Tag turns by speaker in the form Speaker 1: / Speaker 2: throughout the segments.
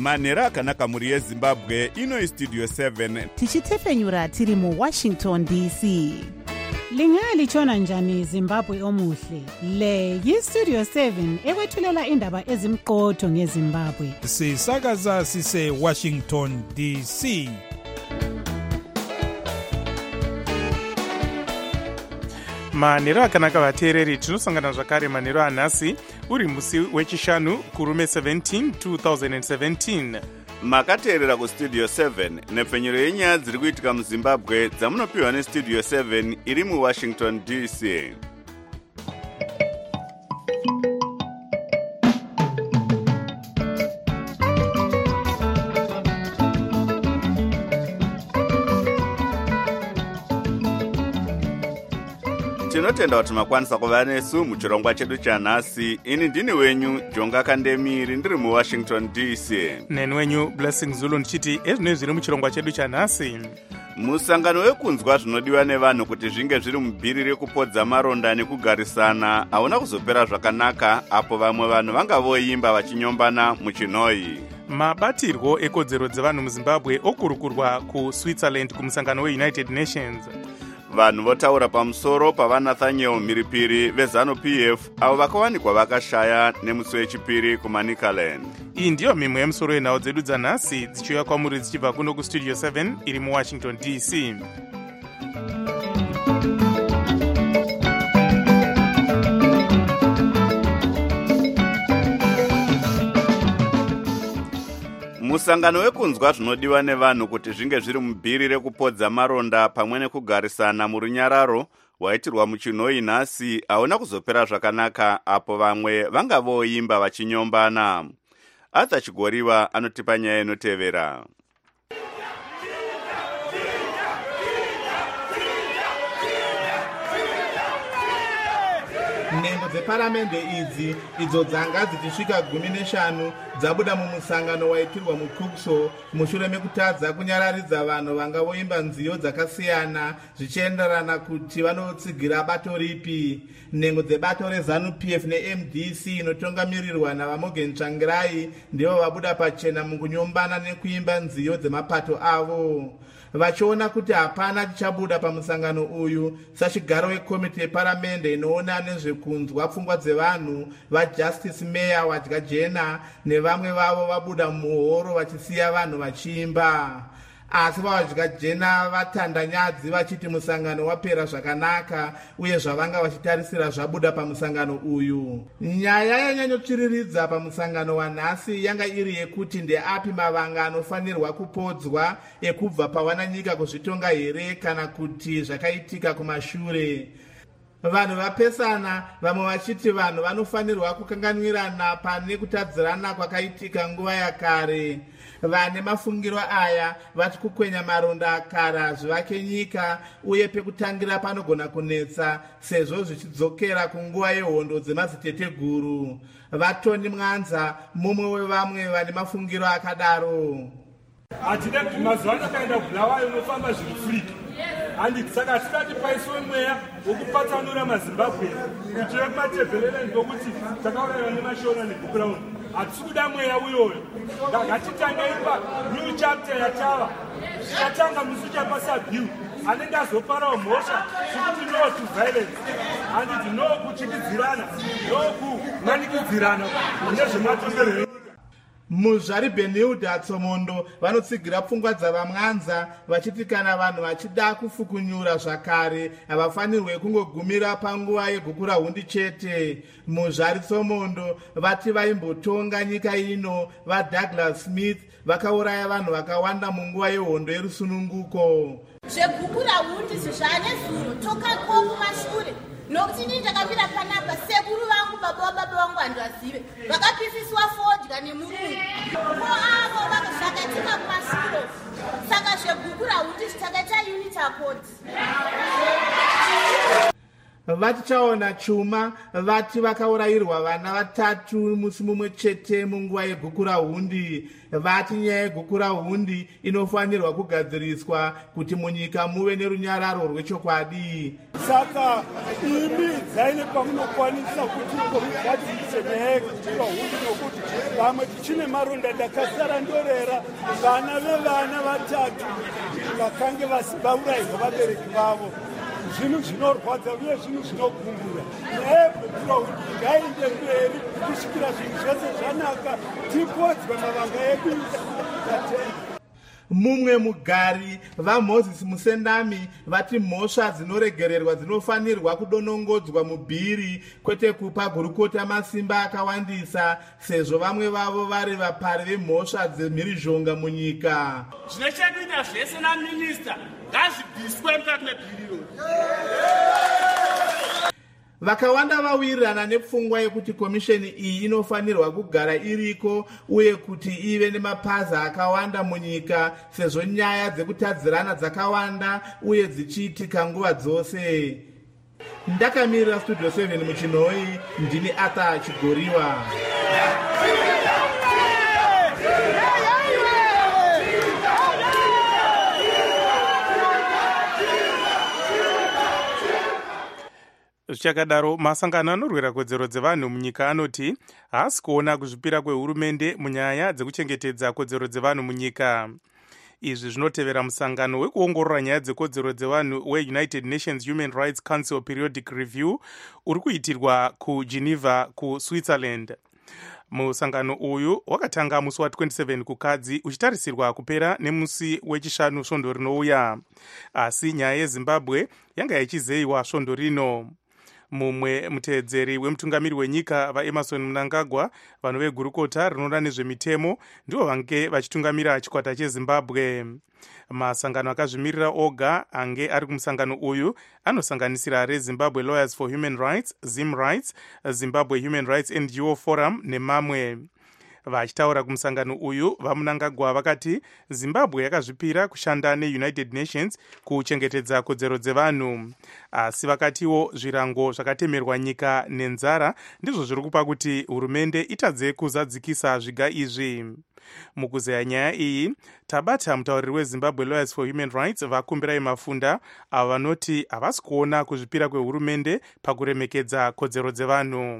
Speaker 1: manhero akanaka mhuri yezimbabwe. Ino Studio 7
Speaker 2: tichitefenyura tiri mu Washington DC.
Speaker 3: Lingalitshona njani Zimbabwe omuhle? Le yi-Studio 7 ekwethulela indaba ezimqotho ngeZimbabwe.
Speaker 4: Sisakaza sise Washington DC.
Speaker 5: Manhero akanaka vateereri, tinosangana zvakare manhero anhasi uri musi wechishanu kurume 17 2017.
Speaker 1: makateerera kustudio 7 nepfenyuro yenyaya dziri kuitika muzimbabwe dzamunopiwa nestudio 7 iri muwashington DC. tinotenda kuti makwanisa kuva nesu muchirongwa chedu chanhasi. Ini ndini wenyu Jonga Kandemiri ndiri muwashington DC.
Speaker 5: Neni wenyu Blessing Zulu ndichiti ezvinoi zviri muchirongwa chedu chanhasi.
Speaker 1: Musangano wekunzwa zvinodiwa nevanhu kuti zvinge zviri mubhiri rekupodza maronda nekugarisana hauna kuzopera zvakanaka apo vamwe vanhu vanga voimba vachinyombana muchinoi.
Speaker 5: Mabatirwo ekodzero dzevanhu muzimbabwe okurukurwa kuSwitzerland kumusangano weUnited Nations.
Speaker 1: Vanhu votaura pamusoro pavaNathaniel Mhiripiri veZANU-PF avo vakawanikwa vakashaya nemusi wechipiri kuManicaland.
Speaker 5: Iyi ndiyo mimwe yemusoro yenhau dzedu dzanhasi dzichiuya kwamuri dzichibva kuno kustudio 7 iri muWashington DC.
Speaker 1: Musangano wekunzwa zvinodiwa nevanhu kuti zvinge zviri mubhiri rekupodza maronda pamwe nekugarisana murunyararo waitirwa muchinoi nhasi hauna kuzopera zvakanaka apo vamwe vanga voimba vachinyombana. Adza Chigoriwa anotipa nyaya inotevera.
Speaker 6: Nhengo dzeparamende idzi idzo dzanga dzichisvika 15 dzabuda mumusangano waitirwa muKuxo mushure mekutadza kunyararidza vanhu vanga voimba nziyo dzakasiyana zvichienderana kuti vanotsigira bato ripi. Nhengo dzebato reZANU-PF neMDC inotongamirirwa naVaMorgan Tsvangirai ndivo vabuda pachena mukunyombana nekuimba nziyo dzemapato avo. Vachiona kuti hapana chichabuda pamusangano uyu, sachigaro wekomiti yeparamende inoona nezvekunzwa pfungwa dzevanhu vaJustice Mayor Wadya-Jena nevamwe vavo vabuda muhoro vachisiya vanhu vachiimba. Asi vaWadya-Jena vatanda nyadzi vachiti musangano wapera zvakanaka uye zvavanga vachitarisira zvabuda pamusangano uyu. Nyaya yanyanyotsviriridza pamusangano wanhasi yanga iri yekuti ndeapi mavanga anofanirwa kupodzwa ekubva pawananyika kuzvitonga here kana kuti zvakaitika kumashure. Vanhu vapesana, vamwe vachiti vanhu vanofanirwa kukanganwirana pane kutadzirana kwakaitika nguva yakare. Vane mafungiro aya vati kukwenya maronda akara zvivake nyika uye pekutangira panogona kunetsa sezvo zvichidzokera kunguva yehondo dzemadziteteguru. Vatoni Mwanza mumwe wevamwe vane mafungiro akadaro.
Speaker 7: Hatide kuti mazuva akaenda Bulawayo unofamba zviri free. Handiti saka tisati paiswe mweya wokupatsanura maZimbabwe kuti vekumatebhelele ndokuti takauraiwa nemashona neBukuround. Hatisi kuda mweya uyoyo. Ngatitangei new chapter yatava. Zvichitanga musi chapaSabhiu anenge azoparawo mhosva zvekuti no to violence. Handiti no kuchikidzirana, no kumanikidzirana nezvematongerero.
Speaker 6: Muzvari Benilda Tsomondo vanotsigira pfungwa dzavaMwanza vachiti kana vanhu vachida kufukunyura zvakare havafanirwe kungogumira panguva yegukura hundi chete. Muzvari Tsomondo vati vaimbotonga nyika ino vaDouglas Smith vakauraya vanhu vakawanda munguva yehondo yerusununguko.
Speaker 8: Zvegukura hundi zvane zuro tokako kumashure nokuti ndini ndakamira panapa sekuru vangu baba vangu handivazive vakapisiswa fodya nemurungu ko avo zvakaitika kumashure. Saka zvegukura hundi zvitakaita unit accord.
Speaker 6: vatichaona chuma vati vakaurayirwa vana 3 musi mumwe chete munguva yegukura hundi. Vati nyaya yegukura hundi inofanirwa kugadziriswa kuti munyika muve nerunyararo rwechokwadi.
Speaker 7: Saka imi dzaine pamunokwanisa kuti mugadzise nyaya yegukura hundi, nokuti vamwe tichine maronda ndakasara ndorera vana vevana 3 vakange vaurayirwa vabereki vavo. Zvinhu zvinorwadza uye zvinhu zvinokumbura. Nyaya yegukura hundi ngaende mberi kusvikira zvinhu zvose zvanaka, tipodzwe mavanga edu.
Speaker 6: Mumwe mugari vaMoses Musendami vati mhosva dzinoregererwa dzinofanirwa kudonongodzwa mubhiri, kwete kupa gurukota masimba akawandisa, sezvo vamwe vavo vari vapari vemhosva dzemhirizhonga munyika.
Speaker 9: Zvinochekuita zvese naminista ngazvibviswe mukati mebhiriro.
Speaker 6: Vakawanda vawirirana nepfungwa yekuti komisheni iyi inofanirwa kugara iriko uye kuti ive nemapazi akawanda munyika, sezvo nyaya dzekutadzirana dzakawanda uye dzichiitika nguva dzose. Ndakamirira Studio 7 muchinhoi, ndini Arthur Chigoriwa.
Speaker 5: Zvichakadaro, masangano anorwira kodzero dzevanhu munyika anoti haasi kuona kuzvipira kwehurumende munyaya dzekuchengetedza kodzero dzevanhu munyika. Izvi zvinotevera musangano wekuongorora nyaya dzekodzero dzevanhu weUnited Nations Human Rights Council Periodic Review uri kuitirwa kuGeneva kuSwitzerland. Musangano uyu wakatanga musi wa27 kukadzi uchitarisirwa kupera nemusi wechishanu svondo rinouya, asi nyaya yeZimbabwe yanga ichizeyiwa svondo rino. Mumwe muteedzeri wemutungamiri wenyika vaEmerson Mnangagwa, vanhu vegurukota rinoona nezvemitemo, ndivo vange vachitungamira chikwata cheZimbabwe. Masangano akazvimirira oga ange ari kumusangano uyu anosanganisira reZimbabwe Lawyers for Human Rights, ZimRights, Zimbabwe Human Rights NGO Forum nemamwe. Vachitaura kumusangano uyu, vaMnangagwa vakati Zimbabwe yakazvipira kushanda neUnited Nations kuchengetedza kodzero dzevanhu, asi vakatiwo zvirango zvakatemerwa nyika nenzara ndizvo zviri kupa kuti hurumende itadze kuzadzikisa zviga izvi. Mukuzeya nyaya iyi, tabata mutauriri weZimbabwe Lawyers for Human Rights vakumbirai Mafunda, avo vanoti havasi kuona kuzvipira kwehurumende pakuremekedza kodzero dzevanhu.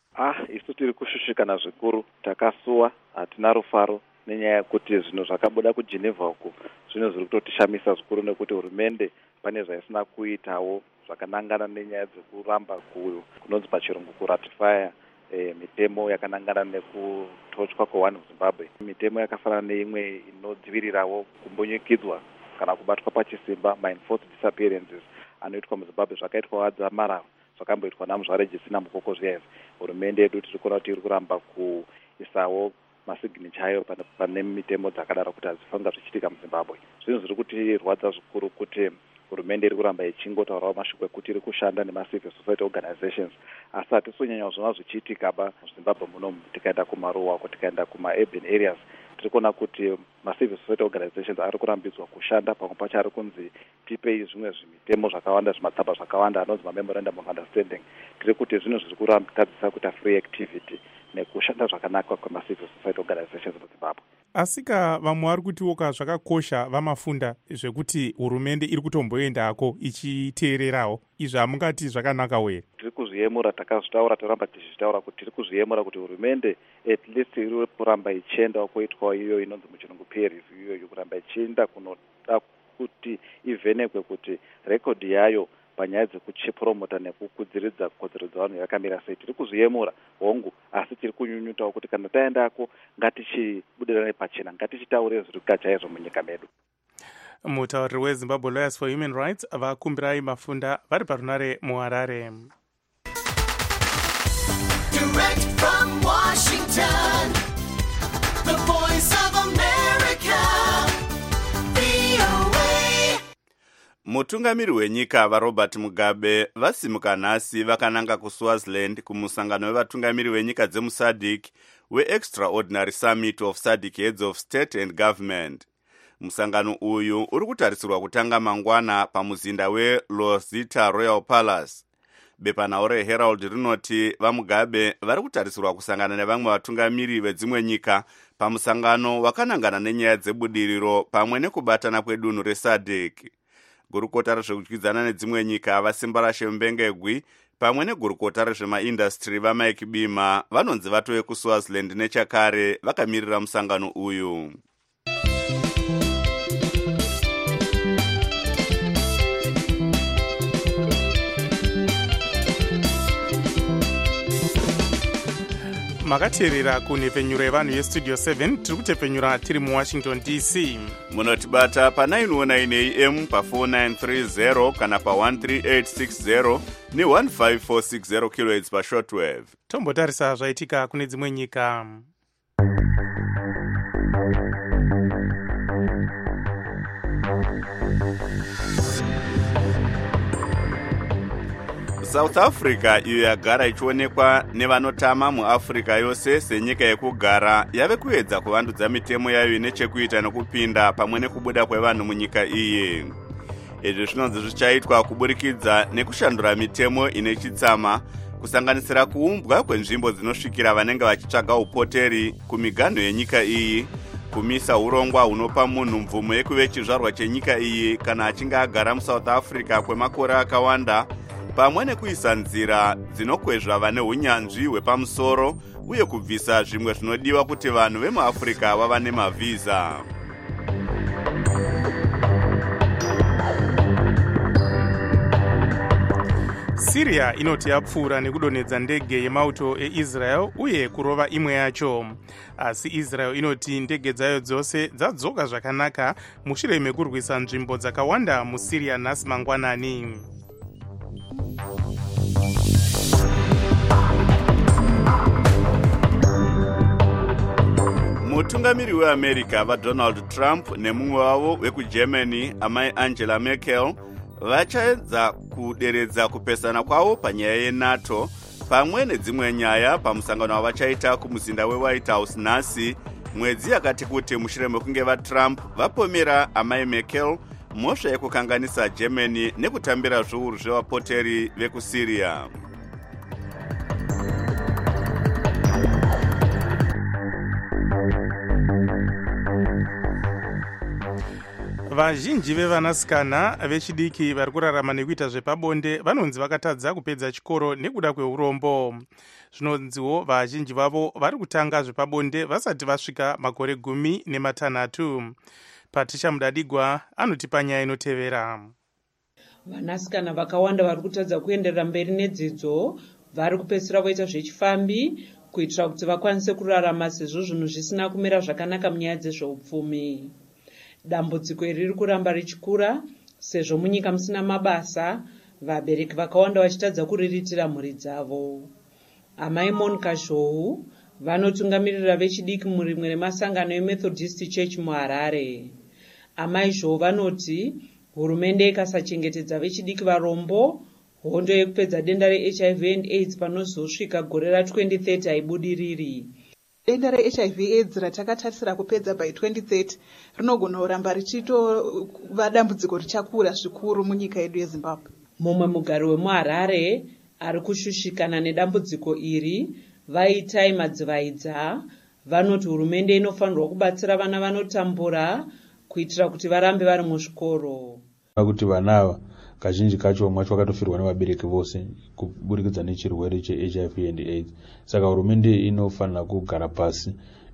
Speaker 10: Isu tiri kushushikana zvikuru, takasuwa, hatina rufaro nenyaya yekuti zvinhu zvakabuda kuGeneva uku zvino zviri kutotishamisa zvikuru, nekuti hurumende pane zvaisina kuitawo zvakanangana nenyaya dzekuramba kunonzi pachirungu kuratifaya mitemo yakanangana nekutochwa kwevanhu muZimbabwe. Mitemo yakafanana neimwe inodzivirirawo kumbunyikidzwa kana kubatwa pachisimba, ma-enforced disappearances anoitwa muZimbabwe, zvakaitwa adzamararo zvakamboitwa naMuzvaregisina mukoko zviya. Hurumende yedu tiri kuona kuti iri kuramba kuisawo masignature ayo pane mitemo dzakadaro kuti hadzifanira zvichiitika muZimbabwe. Zvinhu zviri kutirwadza zvikuru kuti hurumende iri kuramba ichingotaurawo mashoko ekuti iri kushanda nemacivil society organizations, asi hatisi kunyanya kuzvona zvichiitika muZimbabwe munomu. Tikaenda kumaruwa, tikaenda kuma-urban areas, tiri kuona kuti macivil society organizations ari kurambidzwa kushanda, pamwe pacho ari kunzi tipei zvimwe zvimitemo zvakawanda, zvimatsamba zvakawanda anonzi memorandum of understanding. Tiri kuti zvinhu zviri kurambadzisa kuita free activity nekushanda zvakanaka kwemacivil society organizations muZimbabwe.
Speaker 5: Asika vamwe vari kutiwoka zvakakosha vaMafunda zvekuti hurumende iri kutomboendako ichiteererawo, izvi hamungati zvakanaka here?
Speaker 10: Tiri kuzviyemura, takazvitaura, toramba tichitaura kuti tiri kuzviyemura kuti hurumende at least iri kuramba ichiendawo kuitwawo iyo inonzi muchirungu peer review, iyo kuramba ichienda kunoda kuti ivhenekwe kuti rekodhi yayo panyaya dzekuchipromota nekukudziridza kodzero dzevanhu yakamira sei. Tiri kuzviyemura hongu, asi tiri kunyunyutawo kuti kana taendako ngatichibudirane pachena, ngatichitaure zviri kugachaizvo munyika medu.
Speaker 5: Mutauriri weZimbabwe Lawyers for Human Rights vakumbirai Mafunda vari parunare muHarare.
Speaker 11: Direct from Washington, the voice of America, VOA.
Speaker 1: Mutungamiri wenyika vaRobert Mugabe vasimuka nhasi vakananga kuSwaziland kumusangano wevatungamiri wenyika dzemuSADC weExtraordinary Summit of SADC Heads of State and Government. Musangano uyu uri kutarisirwa kutanga mangwana pamuzinda weLosita Royal Palace. bepanhau reherald rinoti vamugabe vari kutarisirwa kusangana nevamwe vatungamiri vedzimwe nyika pamusangano wakanangana nenyaya dzebudiriro pamwe nekubatana kwedunhu resadek. Gurukota rezvekudyidzana nedzimwe nyika vasimba rashembengegwi pamwe negurukota rezvemaindastry vamike bima vanonzi vatove kuswaziland nechakare vakamirira musangano uyu.
Speaker 5: makateerera kunhepfenyuro yevanhu yestudio 7 tiri kutepfenyura tiri muwashington dc.
Speaker 1: Munotibata pa919 AM pa4930 kana pa13860 ne15460 kHz pashortwave.
Speaker 5: Tombotarisa zvaitika kune dzimwe nyika.
Speaker 1: South Africa iyo yagara ichionekwa nevanotama muAfrica yose senyika yekugara yave kuedza kuvandudza mitemo yayo ine chekuita nekupinda pamwe nekubuda kwevanhu munyika iyi. Izvi zvinonzi zvichaitwa kuburikidza nekushandura mitemo ine chitsama, kusanganisira kuumbwa kwenzvimbo dzinosvikira vanenge vachitsvaga upoteri kumiganho yenyika iyi, kumisa urongwa hunopa munhu mvumo yekuve chizvarwa chenyika iyi kana achinge agara muSouth Africa kwemakore akawanda, pamwe nekuisa nzira dzinokwezva vane unyanzvi hwepamusoro uye kubvisa zvimwe zvinodiwa kuti vanhu vemuAfrica vava nemavhiza.
Speaker 5: Syria inoti yapfuura nekudonhedza ndege yemauto eIsrael uye kurova imwe yacho. Asi Israel inoti ndege dzayo dzose dzadzoka zvakanaka mushure mekurwisa nzvimbo dzakawanda muSyria nhasi mangwanani.
Speaker 1: Mutungamiri weAmerica vaDonald Trump nemumwe wavo wekuGermany amai Angela Merkel vachaedza kuderedza kupesana kwavo panyaya yeNATO pamwe nedzimwe nyaya pamusangano wavachaita kumuzinda weWhite House nhasi, mwedzi yakati kuti mushure mekunge vaTrump vapomera amai Merkel mhosva yekukanganisa Germany nekutambira zviuru zvevapoteri vekuSyria.
Speaker 5: Vazhinji vevanasikana vechidiki vari kurarama nekuita zvepabonde vanonzi vakatadza kupedza chikoro nekuda kweurombo. Zvinonziwo vazhinji vavo vari kutanga zvepabonde vasati vasvika makore 16. Patricia Mudadigwa anotipa nyaya inotevera.
Speaker 12: Vanasikana vakawanda vari kutadza kuenderera mberi nedzidzo vari kupedzisira voita zvechifambi kuitira kuti vakwanise kurarama sezvo zvinhu zvisina kumira zvakanaka munyaya dzezveupfumi. Dambudziko iri riri kuramba richikura sezvo munyika musina mabasa, vabereki vakawanda vachitadza kuriritira mhuri dzavo. Amai Monica Zhou vanotungamirira vechidiki murimwe remasangano eMethodist Church muHarare. Amai Zhou vanoti hurumende ikasachengetedza vechidiki varombo, hondo yekupedza denda reHIV and AIDS panozosvika gore ra2030 haibudiriri.
Speaker 13: Denda reHIV AIDS ratakatarisira kupedza by 2030 rinogona kuramba richitova dambudziko richakura zvikuru munyika yedu yeZimbabwe.
Speaker 12: Mumwe mugari wemuHarare ari kushushikana nedambudziko iri, Vaitai Madzivaidza, vanoti hurumende inofanirwa kubatsira vana vanotambura kuitira kuti varambe vari muzvikoro.
Speaker 14: Kuti vana ava kazhinji kacho mwacho vakatofirwa nevabereki vose kuburikidza nechirwere cheHIV and AIDS. Saka hurumende inofanira kugara pasi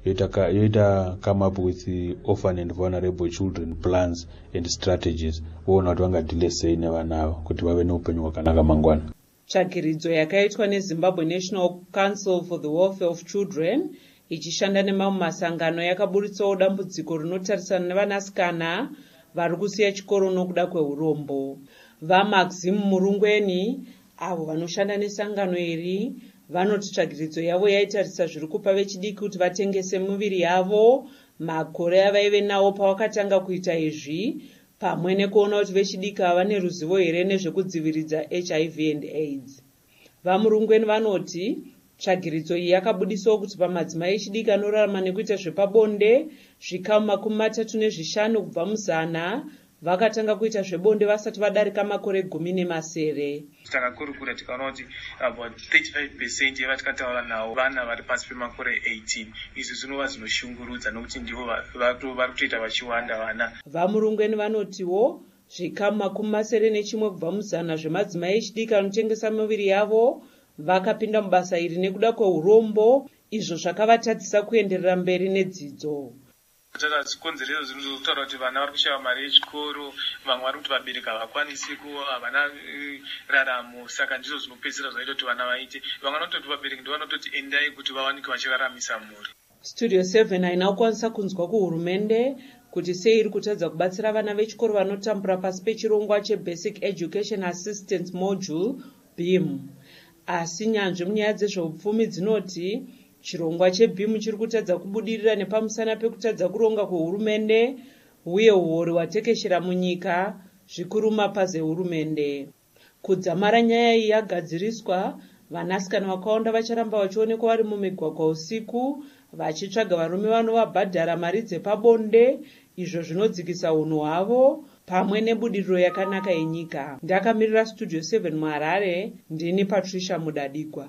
Speaker 14: yoita come up with the orphan and vulnerable children plans and strategies voona kuti vangadile sei nevana ava kuti vave neupenyu hwakanaka mangwana.
Speaker 12: Tsvagiridzo yakaitwa neZimbabwe National Council for the Welfare of Children ichishanda nemamwe masangano yakaburitsawo dambudziko rinotarisana nevanasikana vari kusiya chikoro nokuda kweurombo. VaMaxim Murungweni avo vanoshanda nesangano iri vanoti tsvagiridzo yavo yaitarisa zviri kupa vechidiki kuti vatengese miviri yavo makore avaive nawo pavakatanga kuita izvi, pamwe nekuona kuti vechidiki havane ruzivo here nezvekudziviridza HIV and AIDS. VaMurungweni vanoti tsvagiridzo iyi yakabudisawo kuti pamadzimai echidiki anorarama nekuita zvepabonde zvikamu 35 kubva muzana vakatanga kuita zvebonde vasati vadarika makore 10
Speaker 15: takakurukura tikaona kuti about 35% yevatikataura navo vana vari pasi pemakore 18. izvi zvinova zvinoshungurudza nokuti ndivo vari kutoita vachiwanda vana.
Speaker 12: vamurungweni vanotiwo zvikamu 91 kubva muzana zvemadzimai echidiki anotengesa miviri yavo vakapinda mubasa iri nekuda kweurombo, izvo zvakavatadzisa kuenderera mberi nedzidzo.
Speaker 15: tata zikonzerezo zvinhu zvokutaura kuti vana vari kushava mari yechikoro, vamwe vari kuti vabereki havakwanisi havana raramo, saka ndizvo zvinopedzisira zvaita kuti vana vaite. vamwe vanototi vabereki ndivanototi endai kuti vawanike vachiraramisa mhuri.
Speaker 12: Studio 7 haina kukwanisa kunzwa kuhurumende kuti sei iri kutadza kubatsira vana vechikoro vanotambura pasi pechirongwa chebasic education assistance module BEAM. Asi nyanzvi munyaya dzezveupfumi dzinoti chirongwa cheBEAM chiri kutadza kubudirira nepamusana pekutadza kuronga kwehurumende uye uori hwatekeshera munyika, zvikuru mapazi ehurumende. Kudzamara nyaya iyi yagadziriswa, vanasikana vakawanda vacharamba vachionekwa vari mumigwagwa usiku vachitsvaga varume vanovabhadhara mari dzepabonde, izvo zvinodzikisa unhu hwavo pamwe nebudiriro yakanaka yenyika. Ndakamirira Studio 7 muHarare, ndini Patricia Mudadigwa.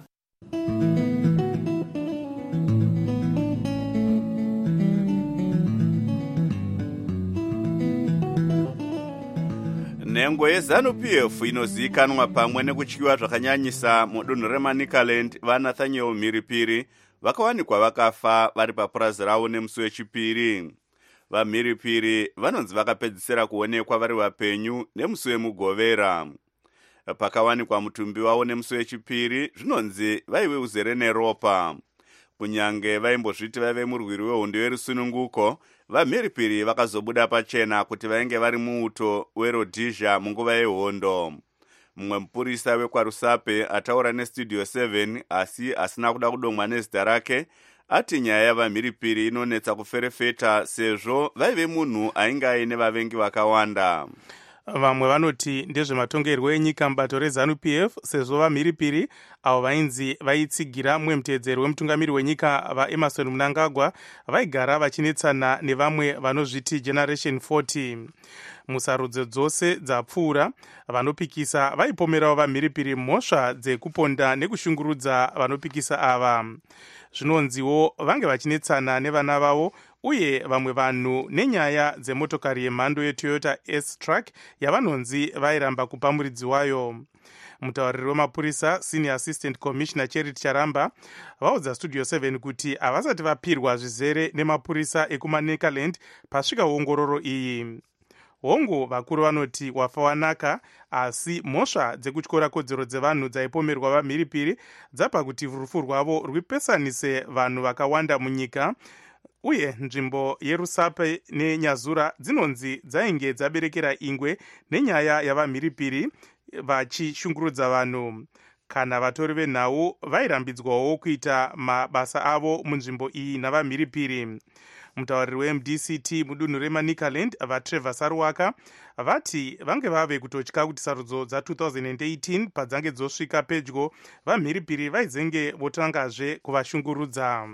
Speaker 1: nhengo yeZANU-PF inozivikanwa pamwe nekutyiwa zvakanyanyisa mudunhu reManicaland vaNathaniel Mhiripiri vakawanikwa vakafa vari papurazi ravo nemusi wechipiri. VaMhiripiri vanonzi vakapedzisira kuonekwa vari vapenyu nemusi wemugovera. Pakawanikwa mutumbi wavo nemusi wechipiri, zvinonzi vaive uzere neropa. Kunyange vaimbozviti vaive murwiri wehondo yerusununguko, vaMhiripiri vakazobuda pachena kuti vainge vari muuto weRhodesia munguva yehondo. Mumwe mupurisa wekwaRusape ataura neStudio 7 asi asina kuda kudomwa nezita rake, ati nyaya yavaMhiripiri inonetsa kuferefeta sezvo vaive munhu ainge aine vavengi vakawanda.
Speaker 5: Vamwe vanoti ndezvematongerwo enyika mubato reZANU-PF sezvo vaMhiripiri avo vainzi vaitsigira mumwe mutedzeri wemutungamiri wenyika vaEmerson Mnangagwa vaigara vachinetsana nevamwe vanozviti Generation 40. Musarudzo dzose dzapfuura, vanopikisa vaipomerawo vaMhiripiri mhosva dzekuponda nekushungurudza vanopikisa ava. Zvinonziwo vange vachinetsana nevana vavo uye vamwe vanhu nenyaya dzemotokari yemhando yeToyota S-Truck yavanonzi vairamba kupa muridzi wayo. Mutauriri wemapurisa Senior Assistant Commissioner Charity Charamba vaudza Studio 7 kuti havasati vapirwa zvizere nemapurisa ekuManicaland pasvika ongororo iyi. Hongu vakuru vanoti wafa wanaka, asi mhosva dzekutyora kodzero dzevanhu dzaipomerwa vaMhiripiri dzapa kuti rufu rwavo rwipesanise vanhu vakawanda munyika, uye nzvimbo yeRusape neNyazura dzinonzi dzainge dzaberekera ingwe nenyaya yavaMhiripiri vachishungurudza vanhu. Kana vatori venhau vairambidzwawo kuita mabasa avo munzvimbo iyi navaMhiripiri. Mutauriri weMDCT mudunhu reManicaland vaTrevor Saruwaka vati vange vave kutotya kuti sarudzo dza2018 padzange dzosvika pedyo vaMhiripiri vaizenge votangazve kuvashungurudza.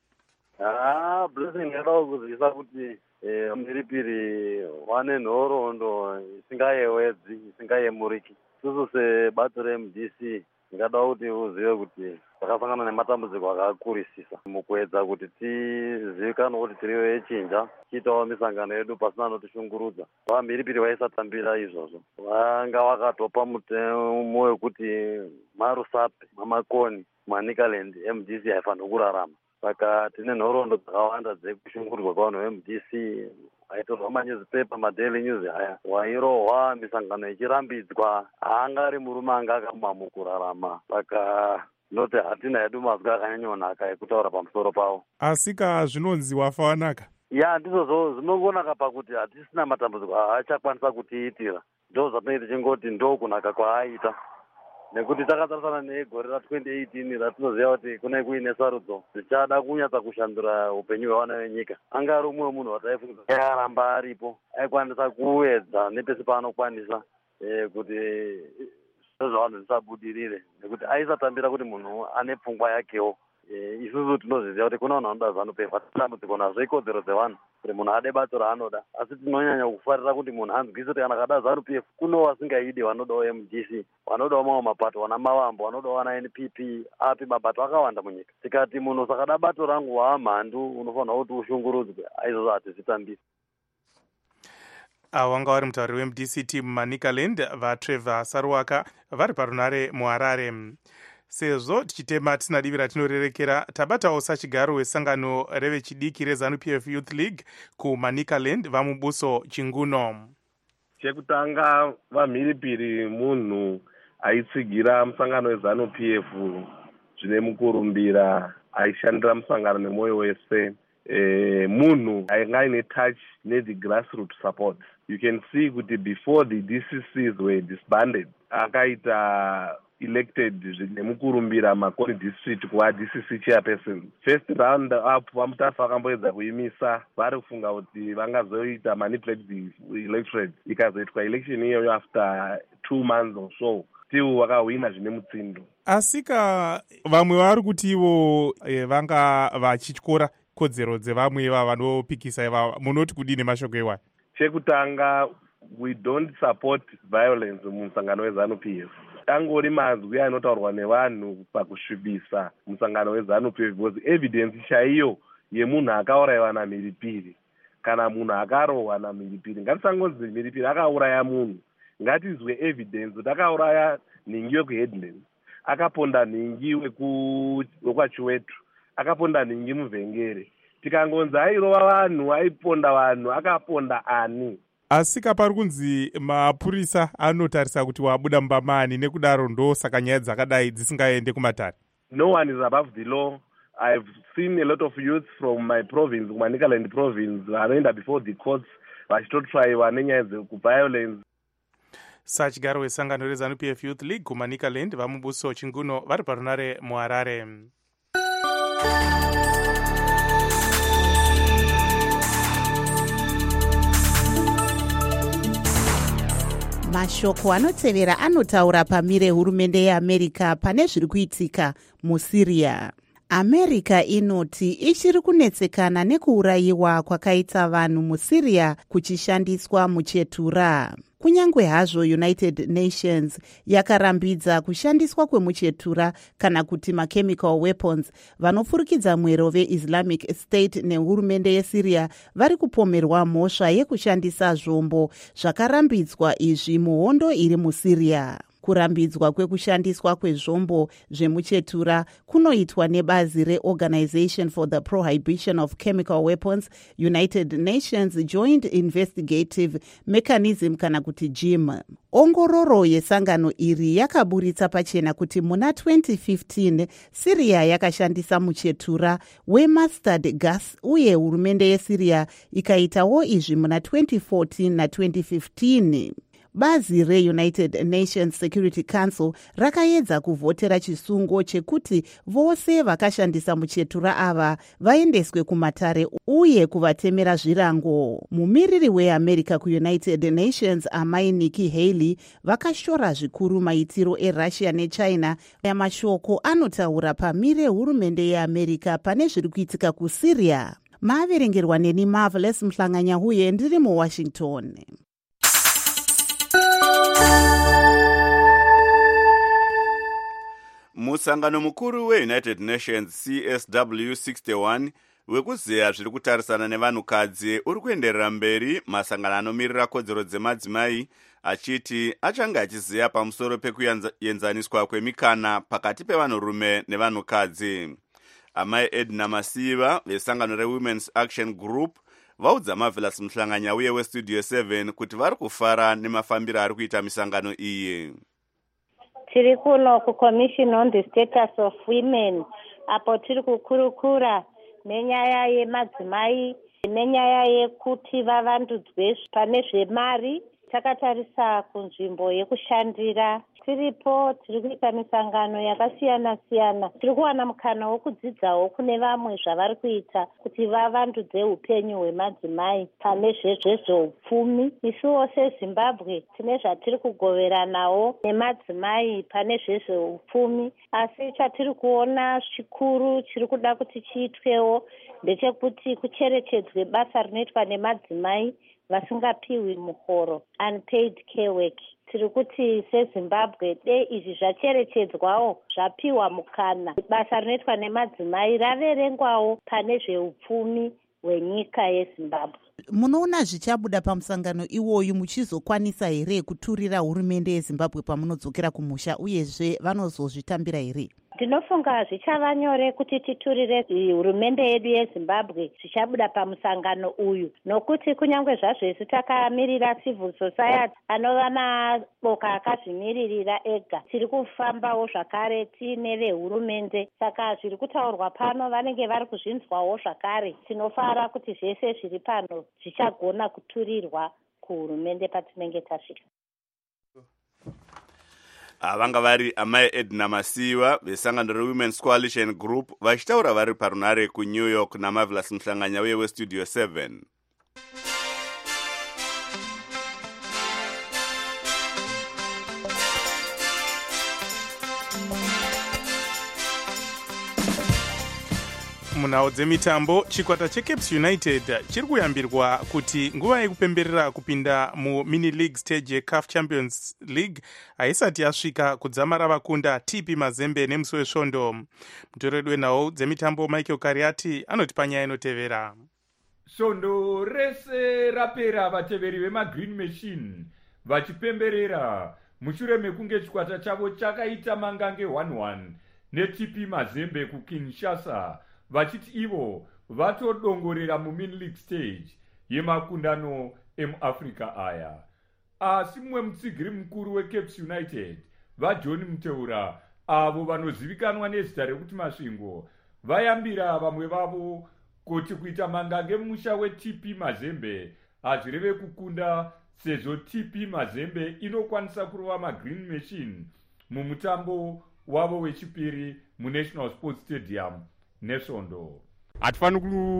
Speaker 16: Blessing yadawo kuzivisa kuti Mhiripiri vane nhoroondo isingayewedzi, isingayemuriki. Susu sebato reMDC ndingadawo kuti uzive kuti takasangana nematambudziko akakurisisa mukuedza kuti tizivikanwe kuti tiri vechinja, tiitawo misangano yedu pasina anotishungurudza. VaMhiripiri vaisatambira izvozvo, vanga vakatopa mutemo wekuti maRusape, maMakoni, Manicaland MDC haifanirwi kurarama. Saka tine nhoroondo dzakawanda dzekushungurudzwa kwavanhu veMDC. Aitorwa manewspaper, maDaily News haya, wairohwa, misangano ichirambidzwa, haanga ari murume anga akauma mukurarama. Saka noti hatina hedu mazwi akanyanyonaka ekutaura pamusoro pavo.
Speaker 4: Asika zvinonzi wafa wanaka.
Speaker 16: Ya, ndizvo zvinongonaka pakuti hatisina matambudziko aachakwanisa kutiitira. Ndo zvatinenge tichingoti ndo kunaka kwaaita. Nekuti takatarisana negore ra2018 ratinoziva kuti kune kuine sarudzo dzichada kunyatsa kushandura upenyu hwevana venyika. Anga ari umwe munhu wataifunga aramba aripo, aikwanisa kuedza nepese paanokwanisa kuti zvezvavanhu zvisabudirire, nekuti aisatambira kuti munhu ane pfungwa yakewo isusu tinozviziva kuti kuna vanhu vanoda ZANU-PF dambudziko nazvo ikodzero dzevanhu kuti munhu ade bato raanoda, asi tinonyanya kufarira kuti munhu anzwise kuti kana akada ZANU-PF kuno vasingaidi vanodawo MDC, vanodawo mamwe mapato, vana Mavambo, vanodawo vana NPP, api mabato akawanda munyika. Tikati munhu sakada bato rangu waamhandu unofanira kuti ushungurudzwe, aizvozvo hatizvitambisi.
Speaker 5: Wanga wari mutauriri weMDC team Manicaland vaTrevor Saruwaka vari parunare muHarare. Sezvo tichitema tisina divi ratinorerekera, tabatawo sachigaro wesangano revechidiki reZANU-PF Youth League kuManicaland vamubuso Chinguno.
Speaker 17: Chekutanga vamhiripiri munhu aitsigira musangano weZANU-PF zvine mukurumbira, aishandira musangano nemwoyo wese, munhu ainge aine touch the grassroots support. You can see kuti before the DCCs were disbanded, akaita elected zvine mukurumbira Makoni district kuva DCC chairperson. First round up vamutafu vakamboedza kuimisa vari kufunga kuti vangazoita manipulate the electorate, ikazoitwa election iyoyo after 2 months or so still vakahwina zvine mutsindo.
Speaker 4: Asika vamwe vari kuti ivo vanga vachityora kodzero dzevamwe ivava vanopikisa ivava, munoti kudini mashoko iwayo?
Speaker 17: Chekutanga, we don't support violence mumusangano weZANU-PF. Angori mazwi anotaurwa nevanhu pakusvibisa musangano weZANU-PF, because evidence chaiyo yemunhu akauraiwa namhiripiri kana munhu akarohwa namhiripiri. Ngatisangonzi mhiripiri akauraya munhu, ngatizwe evidence kuti akauraya nhingi wekuheadlands, akaponda nhingi wekwaChiwetu, akaponda nhingi muvhengere. Tikangonzi airova vanhu, aiponda vanhu, akaponda ani?
Speaker 4: Asika pari kunzi mapurisa anotarisa kuti wabuda mbamani, nekudaro ndo saka nyaya dzakadai dzisingaende kumatare.
Speaker 17: No one is above the law. I've seen a lot of youth from my province, Manicaland province, vanoenda before the courts vachitotraiwa nenyaya dzekuviolence.
Speaker 5: Sachigaro wesangano reZANU-PF Youth League kuManicaland vamubuso Chinguno vari parunare muHarare.
Speaker 2: Mashoko anotevera anotaura pamire hurumende yeAmerica pane zviri kuitika muSyria. America inoti ichiri kunetsekana nekuurayiwa kwakaita vanhu muSyria kuchishandiswa muchetura. Kunyangwe hazvo United Nations yakarambidza kushandiswa kwemuchetura kana kuti machemical weapons, vanopfurikidza mwero veIslamic State nehurumende yeSyria vari kupomerwa mhosva yekushandisa zvombo zvakarambidzwa izvi muhondo iri muSyria. Kurambidzwa kwekushandiswa kwezvombo zvemuchetura kunoitwa nebazi reOrganization for the Prohibition of Chemical Weapons, United Nations Joint Investigative Mechanism kana kuti JIM. Ongororo yesangano iri yakaburitsa pachena kuti muna 2015 Syria yakashandisa muchetura wemustard gas, uye hurumende yeSyria ikaitawo izvi muna 2014 na2015. Bazi reUnited Nations Security Council rakaedza kuvhotera chisungo chekuti vose vakashandisa muchetura ava vaendeswe kumatare uye kuvatemera zvirango. Mumiriri weAmerica kuUnited Nations Amai Nikki Haley vakashora zvikuru maitiro eRussia neChina. Mashoko anotaura pamire hurumende yeAmerica pane zviri kuitika kuSyria. Maverengerwa neni Marvelous Mhlanganyahuye, ndiri muWashington.
Speaker 1: Musangano mukuru weUnited Nations CSW61 wekuzeya zviri kutarisana nevanhukadzi uri kuenderera mberi masangano anomirira kodzero dzemadzimai achiti achange achizeya pamusoro pekuenzaniswa kwemikana pakati pevanhurume nevanhukadzi. Amai Edna Masiva vesangano reWomen's Action Group vaudza Marvelous Mhlanganyauye weStudio 7 kuti vari kufara nemafambiro ari kuita misangano iyi.
Speaker 18: Tiri kuno kuCommission on the Status of Women, apo tiri kukurukura nenyaya yemadzimai, nenyaya yekuti vavandudzwe pane zvemari. Takatarisa kunzvimbo yekushandira tiripo tiri kuita misangano yakasiyana-siyana. Tiri kuwana mukana wokudzidzawo kune vamwe zvavari kuita kuti vavandudze upenyu hwemadzimai pane zvezveupfumi. Isuwo seZimbabwe tine zvatiri kugoveranawo nemadzimai pane zvezveupfumi, asi chatiri kuona chikuru chiri kuda kuti chiitwewo ndechekuti kucherechedzwe basa rinoitwa nemadzimai vasingapiwi muhoro, unpaid care work. Tiri kuti seZimbabwe dei izvi zvacherechedzwawo zvapiwa mukana basa rinoitwa nemadzimai raverengwawo pane zveupfumi hwenyika yeZimbabwe.
Speaker 2: Munoona zvichabuda pamusangano iwoyu muchizokwanisa here kuturira hurumende yeZimbabwe pamunodzokera kumusha, uyezve vanozozvitambira here?
Speaker 18: Ndinofunga zvichava nyore kuti titurire hurumende yedu yeZimbabwe zvichabuda pamusangano uyu, nokuti kunyange zvazvo isu takamirira civil society anova maboka akazvimiririra ega, tiri kufambawo zvakare tiine vehurumende. Saka zviri kutaurwa pano vanenge vari kuzvinzwawo zvakare. Tinofara kuti zvese zviri pano zvichagona kuturirwa kuhurumende patinenge tasvika.
Speaker 1: Vanga vari amai Edna Masiva vesangano reWomen's Coalition Group vachitaura vari parunare kuNew York naMarvelous Mhlanganya uye weStudio 7.
Speaker 5: munhau dzemitambo, chikwata cheCapes United chiri kuyambirwa kuti nguva yekupemberera kupinda mumini league stage yeCAF Champions League haisati yasvika kudzamara vakunda TP Mazembe nemusi wesvondo. Mutoredi wenhau dzemitambo Michael Kariati anoti panyaya inotevera.
Speaker 19: Svondo rese rapera vateveri vemaGreen Machine vachipemberera mushure mekunge chikwata chavo chakaita mangange 1-1 neTP Mazembe kuKinshasa, vachiti ivo vatodongorera mumini league stage yemakundano emuAfrica aya. Asi mumwe mutsigiri mukuru weCapes United vaJohn Muteura, avo vanozivikanwa nezita rekuti Masvingo, vayambira vamwe vavo kuti kuita mangange musha weTP Mazembe hazvireve kukunda, sezvo TP Mazembe inokwanisa kurova maGreen Machine mumutambo wavo wechipiri muNational Sports Stadium nesvondo.
Speaker 20: Hatifani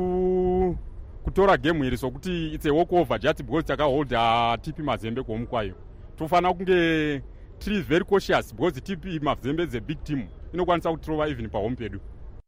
Speaker 20: kutora game iri sokuti it's a walkover just because takaholda TP Mazembe kuomukwayo. Tofana kunge tiri very cautious because TP Mazembe is a big team, inokwanisa kutirova even pahome pedu.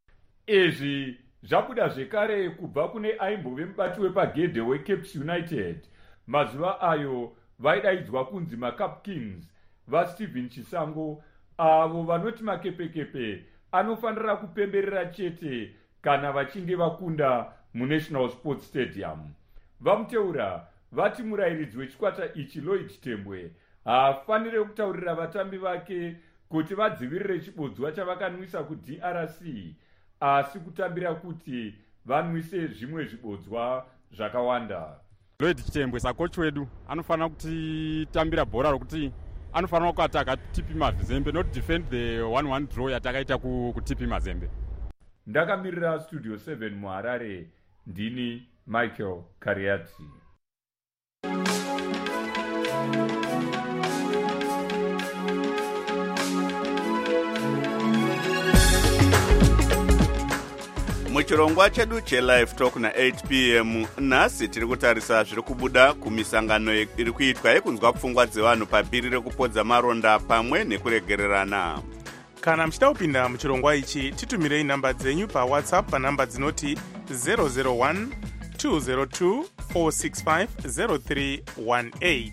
Speaker 19: Izvi zvabuda zvekare kubva kune aimbove mubati wepagedhe weCapes United mazuva ayo vaidaidzwa kunzi maCup Kings vaSteven Chisango, avo vanoti makepekepe anofanira kupemberera chete kana vachinge vakunda muNational Sports Stadium. Vamuteura vati murayiridzi wechikwata ichi Lloyd Tembwe haafanire kutaurira vatambi vake kuti vadzivirire chibodzwa chavakanwisa kuDRC, asi kutambira kuti vanwise zvimwe zvibodzwa zvakawanda.
Speaker 20: Lloyd Tembwe sakochi wedu anofanira kutitambira bhora rokuti anofanira kuataka TP Mazembe, not defend the 1-1 draw yatakaita kuTP Mazembe.
Speaker 19: Ndakamirira Studio 7 muHarare, ndini Michael Kariati.
Speaker 1: Muchirongwa chedu cheLive Talk na8 p.m. nhasi tiri kutarisa zviri kubuda kumisangano iri kuitwa yekunzwa pfungwa dzevanhu pabhiri rekupodza maronda pamwe nekuregererana.
Speaker 5: Kana muchida kupinda muchirongwa ichi, titumirei nhamba dzenyu paWhatsApp panhamba dzinoti 001 202 465 0318.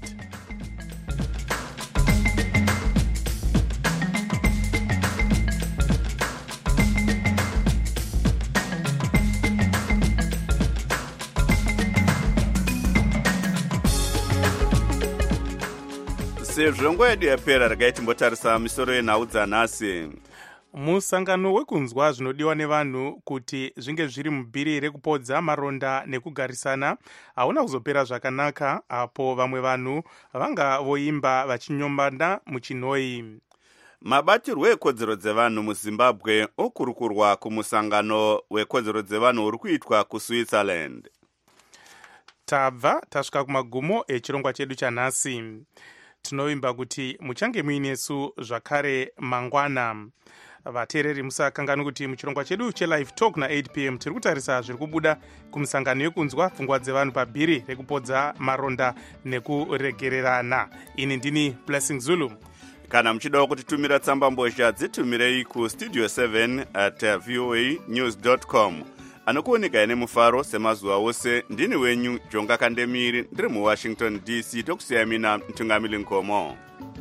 Speaker 1: Sezvo nguva yedu yapera, regai timbotarisa misoro yenhau dzanhasi.
Speaker 5: Musangano wekunzwa zvinodiwa nevanhu kuti zvinge zviri mubhiri rekupodza maronda nekugarisana hauna kuzopera zvakanaka, apo vamwe vanhu vanga voimba vachinyombana muchinhoi.
Speaker 1: Mabatirwo ekodzero dzevanhu muZimbabwe okurukurwa kumusangano wekodzero dzevanhu uri kuitwa kuSwitzerland.
Speaker 5: Tabva tasvika kumagumo echirongwa chedu chanhasi. tinovimba kuti muchange muinesu zvakare mangwana. Vateereri musakanganwe kuti muchirongwa chedu chelive talk na 8 pm tiri kutarisa zviri kubuda kumusangano yekunzwa pfungwa dzevanhu pabhiri rekupodza maronda nekuregererana. Ini ndini Blessing Zulu.
Speaker 1: Kana muchidawo kutitumira tsamba mbozha dzitumirei kustudio 7@voanews.com. Anokuoneka ine mufaro semazuva ose. Ndini wenyu Jonga Kandemiri, ndiri muWashington DC. Tokusiya mina Mtungamili Nkomo.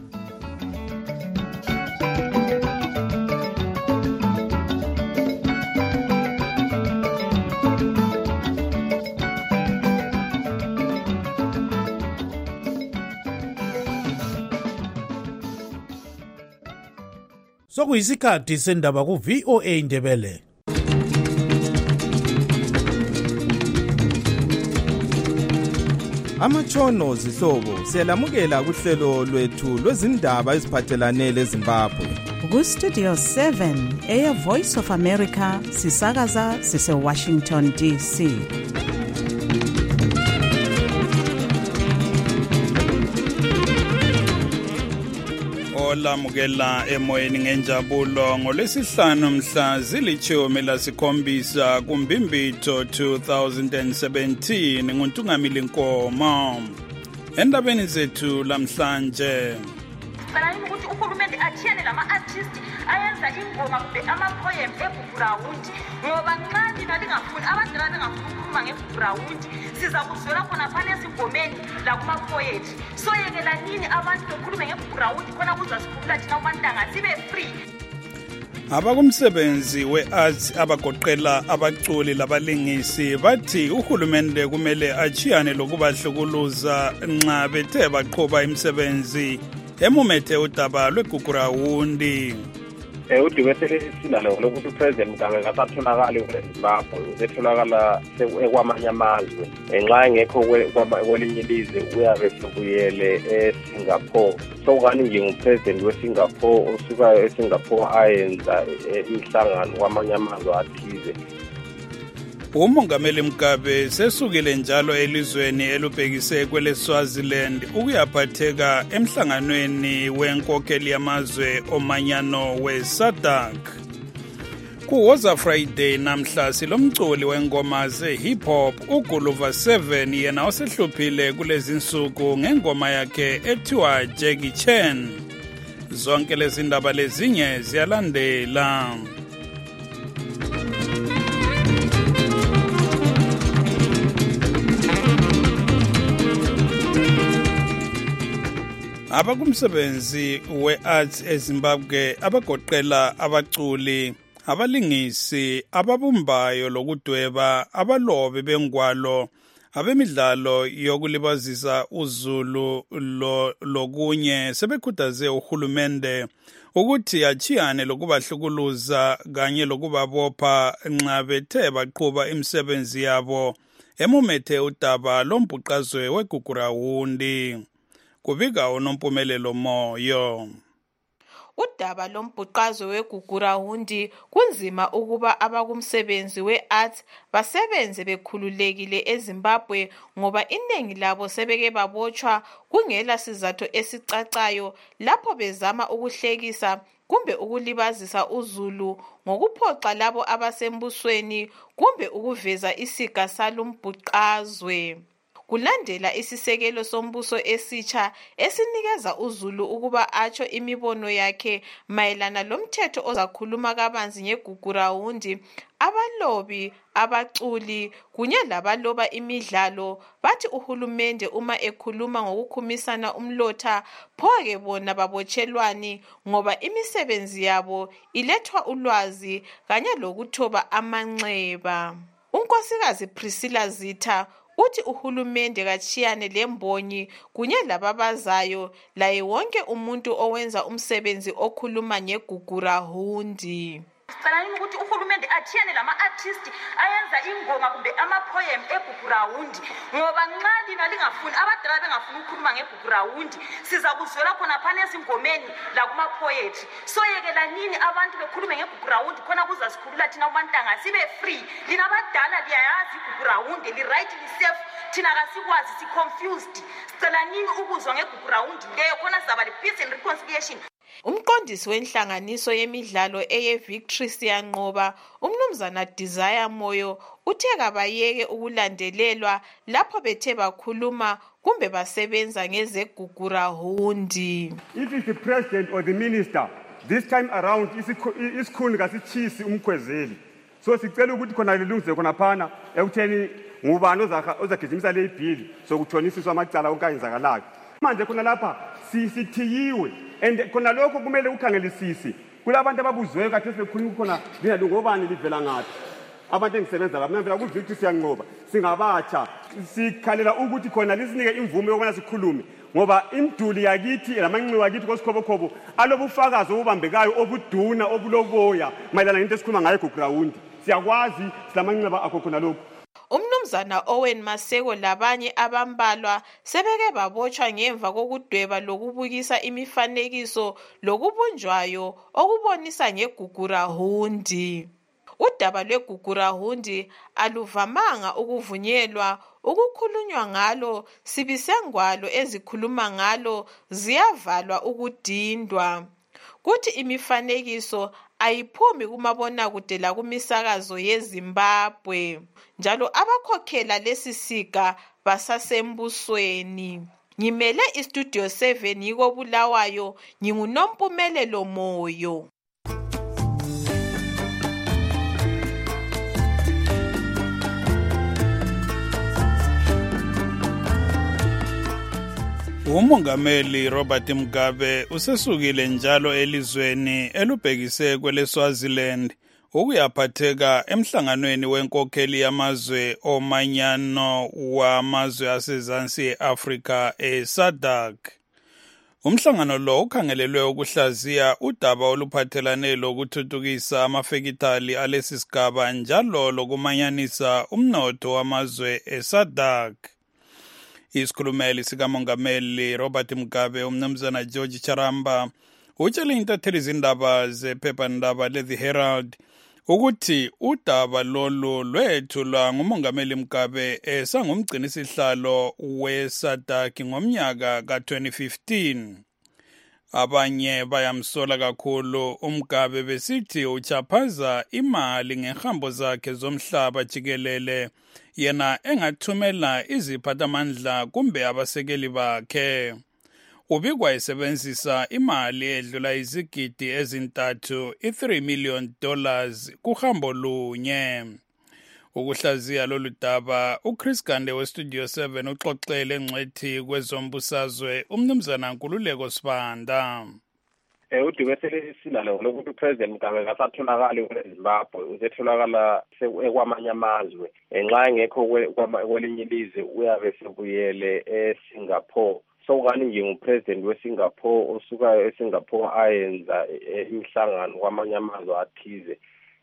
Speaker 21: Sokuyisikhathi sendaba ku VOA Ndebele.
Speaker 22: Amatshono zihlobo siyalamukela kuhlelo lwethu lwezindaba eziphathelane leZimbabwe.
Speaker 23: Ku Studio 7 Air Voice of America sisakaza sise Washington DC.
Speaker 24: Olamukela emoyeni ngenjabulo ngolwesihlanu mhla zilithumi lasikhombisa kuMbimbitho 2017 nguNtungamili Nkomo. Endabeni zethu lamhlanje
Speaker 25: Fanele ukuthi uhulumende athiyane lama-artist ayenza ingoma kumbe ama-poem eBuburawundi ngoba nxa nina lingafuni abadala bengafuni ukukhuluma ngeBuburawundi siza kuzwela khona phana ezingomeni lakuma-poetry. So yekela nini abantu bekhulume ngeBuburawundi khona kuzasikhulula thina umantanga sibe free.
Speaker 24: Abakumsebenzi we-arts abagoqela abaculi labalingisi bathi uhulumende kumele achiyane lokubahlukuluza nxa bethe baqhuba imisebenzi emumethe udaba lweGugurawundi.
Speaker 26: Udibethe silalo lokuthi uPresident Mugabe ngasatholakala eZimbabwe usetholakala ekwamanye amazwe ngenxa engekho kwelinye ilizwe uyabe sebuyele eSingapore. So kani nje nguPresident weSingapore osuka eSingapore ayenza imihlangano kwamanye amazwe athize.
Speaker 24: uMongameli Mugabe sesukile njalo elizweni elubhekise kweleSwaziland ukuyaphatheka emhlanganweni wenkokheli yamazwe omanyano weSADC. Kuwoza Friday namhla silomculi wengoma ze-hip hop uGuluva 7 yena osehluphile kulezi nsuku ngengoma yakhe ethiwa Jackie Chan. Zonke lezi ndaba lezinye ziyalandela. Abakumsebenzi we-arts eZimbabwe abagoqela abaculi, abalingisi, ababumbayo lokudweba, abalobi bengwalo, abemidlalo yokulibazisa uzulu lokunye sebekhuthaze uhulumende ukuthi achiyane lokubahlukuluza kanye lokubabopha nxa bethe baqhuba imisebenzi yabo emumethe udaba lombhuqazwe weGugurawundi. Kubika uNompumelelo Moyo.
Speaker 27: Udaba lombhuqazwe weGugurawundi kunzima ukuba abakumsebenzi we-arts basebenze bekhululekile eZimbabwe ngoba iningi labo sebeke babotshwa kungela sizathu esicacayo lapho bezama ukuhlekisa kumbe ukulibazisa uzulu ngokuphoxa labo abasembusweni kumbe ukuveza isiga salumbhuqazwe. Kulandela isisekelo sombuso esitsha esinikeza uzulu ukuba atsho imibono yakhe mayelana lomthetho ozakhuluma kabanzi ngeGugurawundi, abalobi, abaculi kunye labaloba imidlalo bathi uhulumende uma ekhuluma ngokukhumisana umlotha phoke bona babotshelwani ngoba imisebenzi yabo ilethwa ulwazi kanye lokuthoba amanxeba. Unkosikazi Priscilla Zitha uthi uhulumende kachiyane lembonyi kunye lababazayo laye wonke umuntu owenza umsebenzi okhuluma ngeGugurawundi.
Speaker 25: Fanele ukuthi uhulumende athiyane lama-artist ayenza ingoma kumbe ama-poem eGugurawundi ngoba nxa lina lingafuni abadala bengafuni ukukhuluma ngeGugurawundi siza kuzwela khona phana ezingomeni lakuma-poetry. So yekela nini abantu bekhulume ngeGugurawundi khona kuzasikhulula thina umantanga sibe free. Lina abadala liyayazi iGugurawundi li-right li-safe thina kasikwazi si-confused sicela nini ukuzwa ngegugurawundi leyo khona sizaba le-peace and reconciliation.
Speaker 27: Umqondisi wenhlanganiso yemidlalo eye-Victory Siyanqoba, umnumzana Desire Moyo, uthe kabayeke ukulandelelwa lapho bethe bakhuluma kumbe basebenza ngezegugurahundi.
Speaker 3: If it's the president or the minister, this time around isikhulu kasitshisi umkhwezeli. So sicela ukuthi khona lilungise khona phana ekutheni ngubani ozagijimisa le bill sokuthonisiswa amacala onke ayenzakalayo. Manje khona lapha sithiyiwe and khona lokho kumele ukhangelisisi kulabantu ababuzweyo kade sekhuluma khona ngobani livela ngathi abantu engisebenza lapha mina ku Victory Siyanqoba singabatsha sikhalela ukuthi khona lisinike imvume yokubana sikhulume ngoba imduli yakithi lamanxiwa yakithi kosikhobo alobufakazi obubambekayo obuduna obuloboya mayelana into esikhuluma ngayo eGugurawundi siyakwazi silamanxiwa akho khona lokho.
Speaker 27: Umnumzana Owen Maseko labanye abambalwa sebeke babotshwa ngemva kokudweba lokubukisa imifanekiso lokubunjwayo okubonisa ngegugurahundi. Udaba lwegugurahundi aluvamanga ukuvunyelwa ukukhulunywa ngalo, sibisengwalo ezikhuluma ngalo ziyavalwa ukudindwa. Kuthi imifanekiso ayiphumi kumabonakude lakumisakazo yeZimbabwe. Njalo abakhokhela lesi siga basasembusweni. Ngimele iStudio 7 yiko Bulawayo, nginguNompumelelo Moyo.
Speaker 24: Umongameli Robert Mugabe usesukile njalo elizweni elubhekise kweleSwaziland ukuyaphatheka emhlanganweni wenkokheli yamazwe omanyano wamazwe asezansi eAfrika eSADC. Umhlangano lo ukhangelelwe ukuhlaziya udaba oluphathelane lokuthuthukisa amafekithali alesi sigaba njalo lokumanyanisa umnotho wamazwe eSADC. Isikhulumeli sikamongameli Robert Mugabe umnumzana George Charamba utshele intatheli izindaba zephephandaba le-The Herald ukuthi udaba lolu lwethulwa ngumongameli Mugabe esangumgcinisihlalo we-SADC ngomnyaka ka-2015. Abanye bayamsola kakhulu uMugabe besithi uchaphaza imali ngehambo zakhe zomhlaba jikelele yena engathumela iziphathamandla kumbe abasekeli bakhe. Ubikwa esebenzisa imali edlula izigidi ezintathu $3 million kuhambo lunye. Ukuhlaziya lolu daba uChris Gande weStudio 7 uxoxele engcwethi kwezombusazwe umnumzana Nkululeko Sibanda.
Speaker 26: Udume selilalo lokuthi uPresident Mugabe kasatholakali eZimbabwe, usetholakala ekwamanye amazwe. Nxa engekho kwelinye ilizwe uyabe sebuyele eSingapore. Sokani nje ngupresident weSingapore osuka eSingapore ayenza imihlangano kwamanye amazwe athize.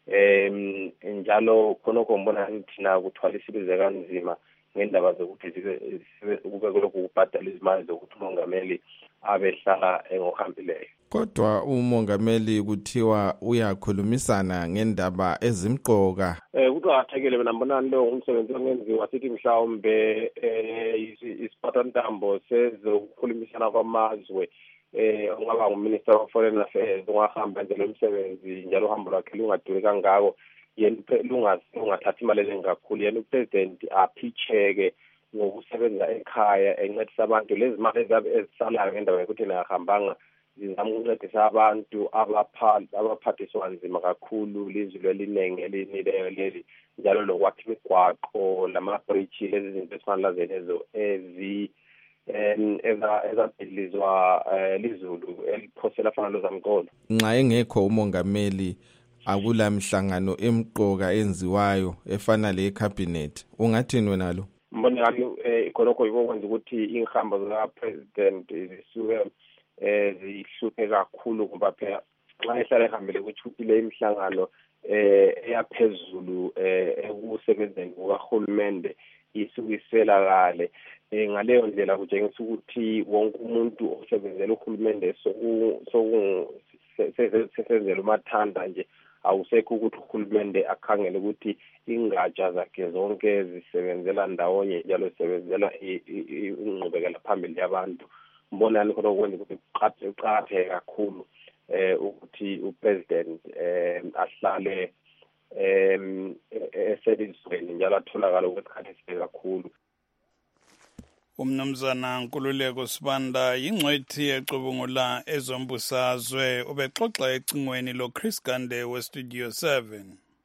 Speaker 26: Njalo khonokho mbona thina kuthwalisilize kanzima ngendaba zokuthi kube lokhu kubhadala izimali zokuthi umongameli abehlala ngohambileyo.
Speaker 22: Kodwa umongameli kuthiwa uyakhulumisana ngendaba ezimqoka.
Speaker 26: Kuqakathekile mina mbona lo umsebenzi ongenziwa sithi mhlawumbe isiphathantambo sezokukhulumisana kwamazwe ongaba nguminister of foreign affairs ongahamba nje lo msebenzi njalo uhambo lwakhe lungaduri kangako yena lungathathi imali eningi kakhulu yena upresident aphitsheke ngokusebenza ekhaya encedisa abantu lezi mali ezisalayo ngendawo yokuthi nahambanga zizama ukuncedisa abantu abaphathiswa nzima kakhulu lizwe lelinenge elinileyo leli njalo lokwakha imigwaqo lama-bridge lezi zinto esifana lezo ezabhidlizwa lizulu eliphosela fana lozamqolo.
Speaker 22: Nxa engekho umongameli akula mhlangano emqoka enziwayo efana le-cabinet, ungathini wena lo?
Speaker 26: Mbona ngami khonokho yikwenza ukuthi ingihambo zika-president zisuke zihluphe kakhulu ngoba phela nxa ehlala ehambele kuthutile imihlangano eyaphezulu ekusebenzeni kukahulumende isuke iselakale. Ngaleyo ndlela kutshengisa ukuthi wonke umuntu osebenzela uhulumende sesenzela umathanda nje awusekho ukuthi uhulumende akhangele ukuthi ingatsha zakhe zonke zisebenzela ndawonye njalo zisebenzela ingqubekela phambili yabantu. Mbonani khona ukwenza ukuthi kuqakatheke kakhulu ukuthi upresident ahlale eselizweni njalo atholakala ukwesikhathi eside kakhulu.
Speaker 24: Umnumzana Nkululeko Sibanda yingcwethi ecubungula ezombusazwe ubexoxa ecingweni lo Chris Gande we Studio 7.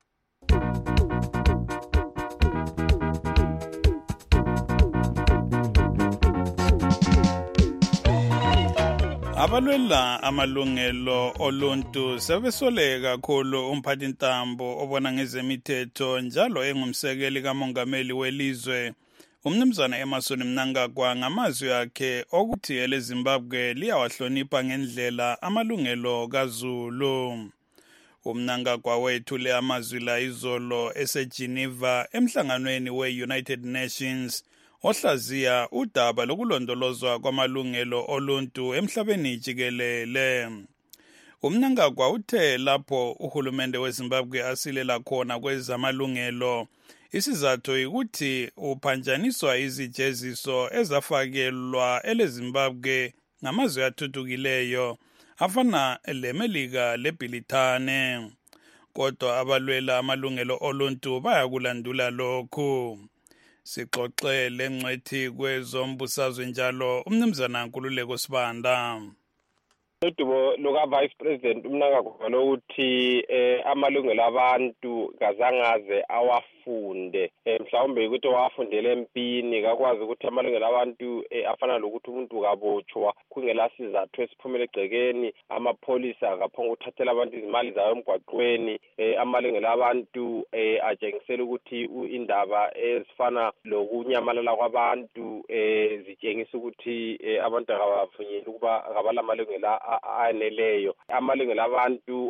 Speaker 24: Abalwela amalungelo oluntu sebesoleka kakhulu umphathintambo obona ngezemithetho njalo engumsekeli kamongameli welizwe umnumzana Emmerson Mnangagwa ngamazwi akhe okuthi eleZimbabwe liyawahlonipha ngendlela amalungelo kaZulu. Umnangagwa wethule amazwi la izolo eseGeneva emhlanganweni we-United Nations ohlaziya udaba lokulondolozwa kwamalungelo oluntu emhlabeni jikelele. Umnangagwa uthe lapho uhulumende weZimbabwe asilela khona kwezamalungelo isizathu ukuthi uphanjaniswa izijeziso ezafakelwa eleZimbabwe ngamazwe athuthukileyo afana leMelika leBrithani. Kodwa abalwela amalungelo oluntu bayakulandula lokhu. Sixoxe lengcwethi kwezombusazwe njalo umnumzana Nkululeko Sibanda.
Speaker 26: Udubo luka Vice President Mnangagwa lokuthi amalungelo abantu kazangaze awafunde mhlawumbe ukuthi wafundele empini kakwazi ukuthi amalungelo abantu afana lokuthi umuntu kabotshwa kungela sizathu esiphumele egcekeni amapholisa akaphonga ukuthathela abantu izimali zayo emgwaqweni amalungelo abantu ajengisela ukuthi indaba ezifana lokunyamalala kwabantu zitshengisa ukuthi abantu akabavunyelwa ukuba akabala amalungelo aneleyo. Amalungelo abantu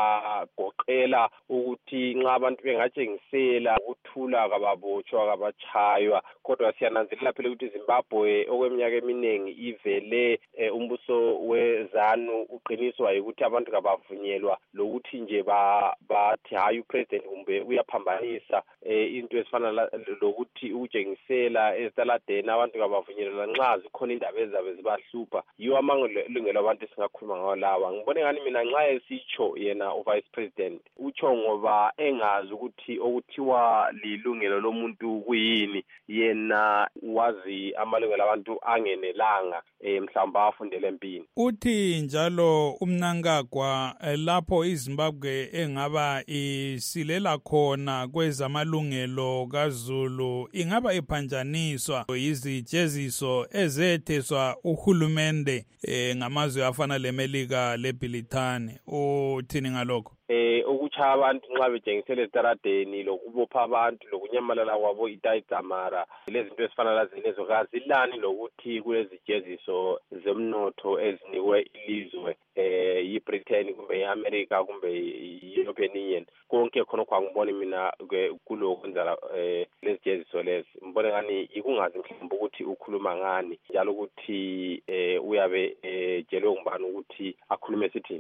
Speaker 26: agoqela ukuthi nxa abantu bengatshengisela ukuthula kababotshwa kabachaywa kodwa siyananzelela phela ukuthi Zimbabwe okweminyaka eminingi ivele umbuso weZanu uqiniswa ukuthi abantu kabavunyelwa lokuthi nje bathi hayi upresident kumbe uyaphambanisa into esifana lokuthi utshengisela ezitaladeni abantu kabavunyelwa nxa zikhona indaba ezabe zibahlupha yiwo amalungelo abantu singakhuluma ngawo lawa. Ngibone ngani mina nxa esitsho yena uvice president utsho ngoba engazi ukuthi okuthiwa lilungelo lomuntu kuyini yena wazi amalungelo abantu angenelanga mhlawumbe afundele empini.
Speaker 24: Uthi njalo umnangagwa lapho iZimbabwe engaba isilela khona kwezamalungelo kaZulu ingaba iphanjaniswa yizijeziso ezetheswa uhulumende ngamazwe afana leMelika leBrithani. Uthini ngalokho?
Speaker 26: Ukuchaya abantu nxa bejengisela ezitaradeni lokubopha abantu lokunyamalala kwabo itayidamara lezinto ezifana lazilezo kazilani lokuthi kulezijeziso zemnotho ezinikwe ilizwe yiBritain kumbe iAmerica kumbe iEuropean Union konke khona kwangibona mina kulokwenza lezijeziso lezi mbone ngani ikungazi mhlawumbe ukuthi ukhuluma ngani njalo ukuthi uyabe jelwe ngubani ukuthi akhulume sithini.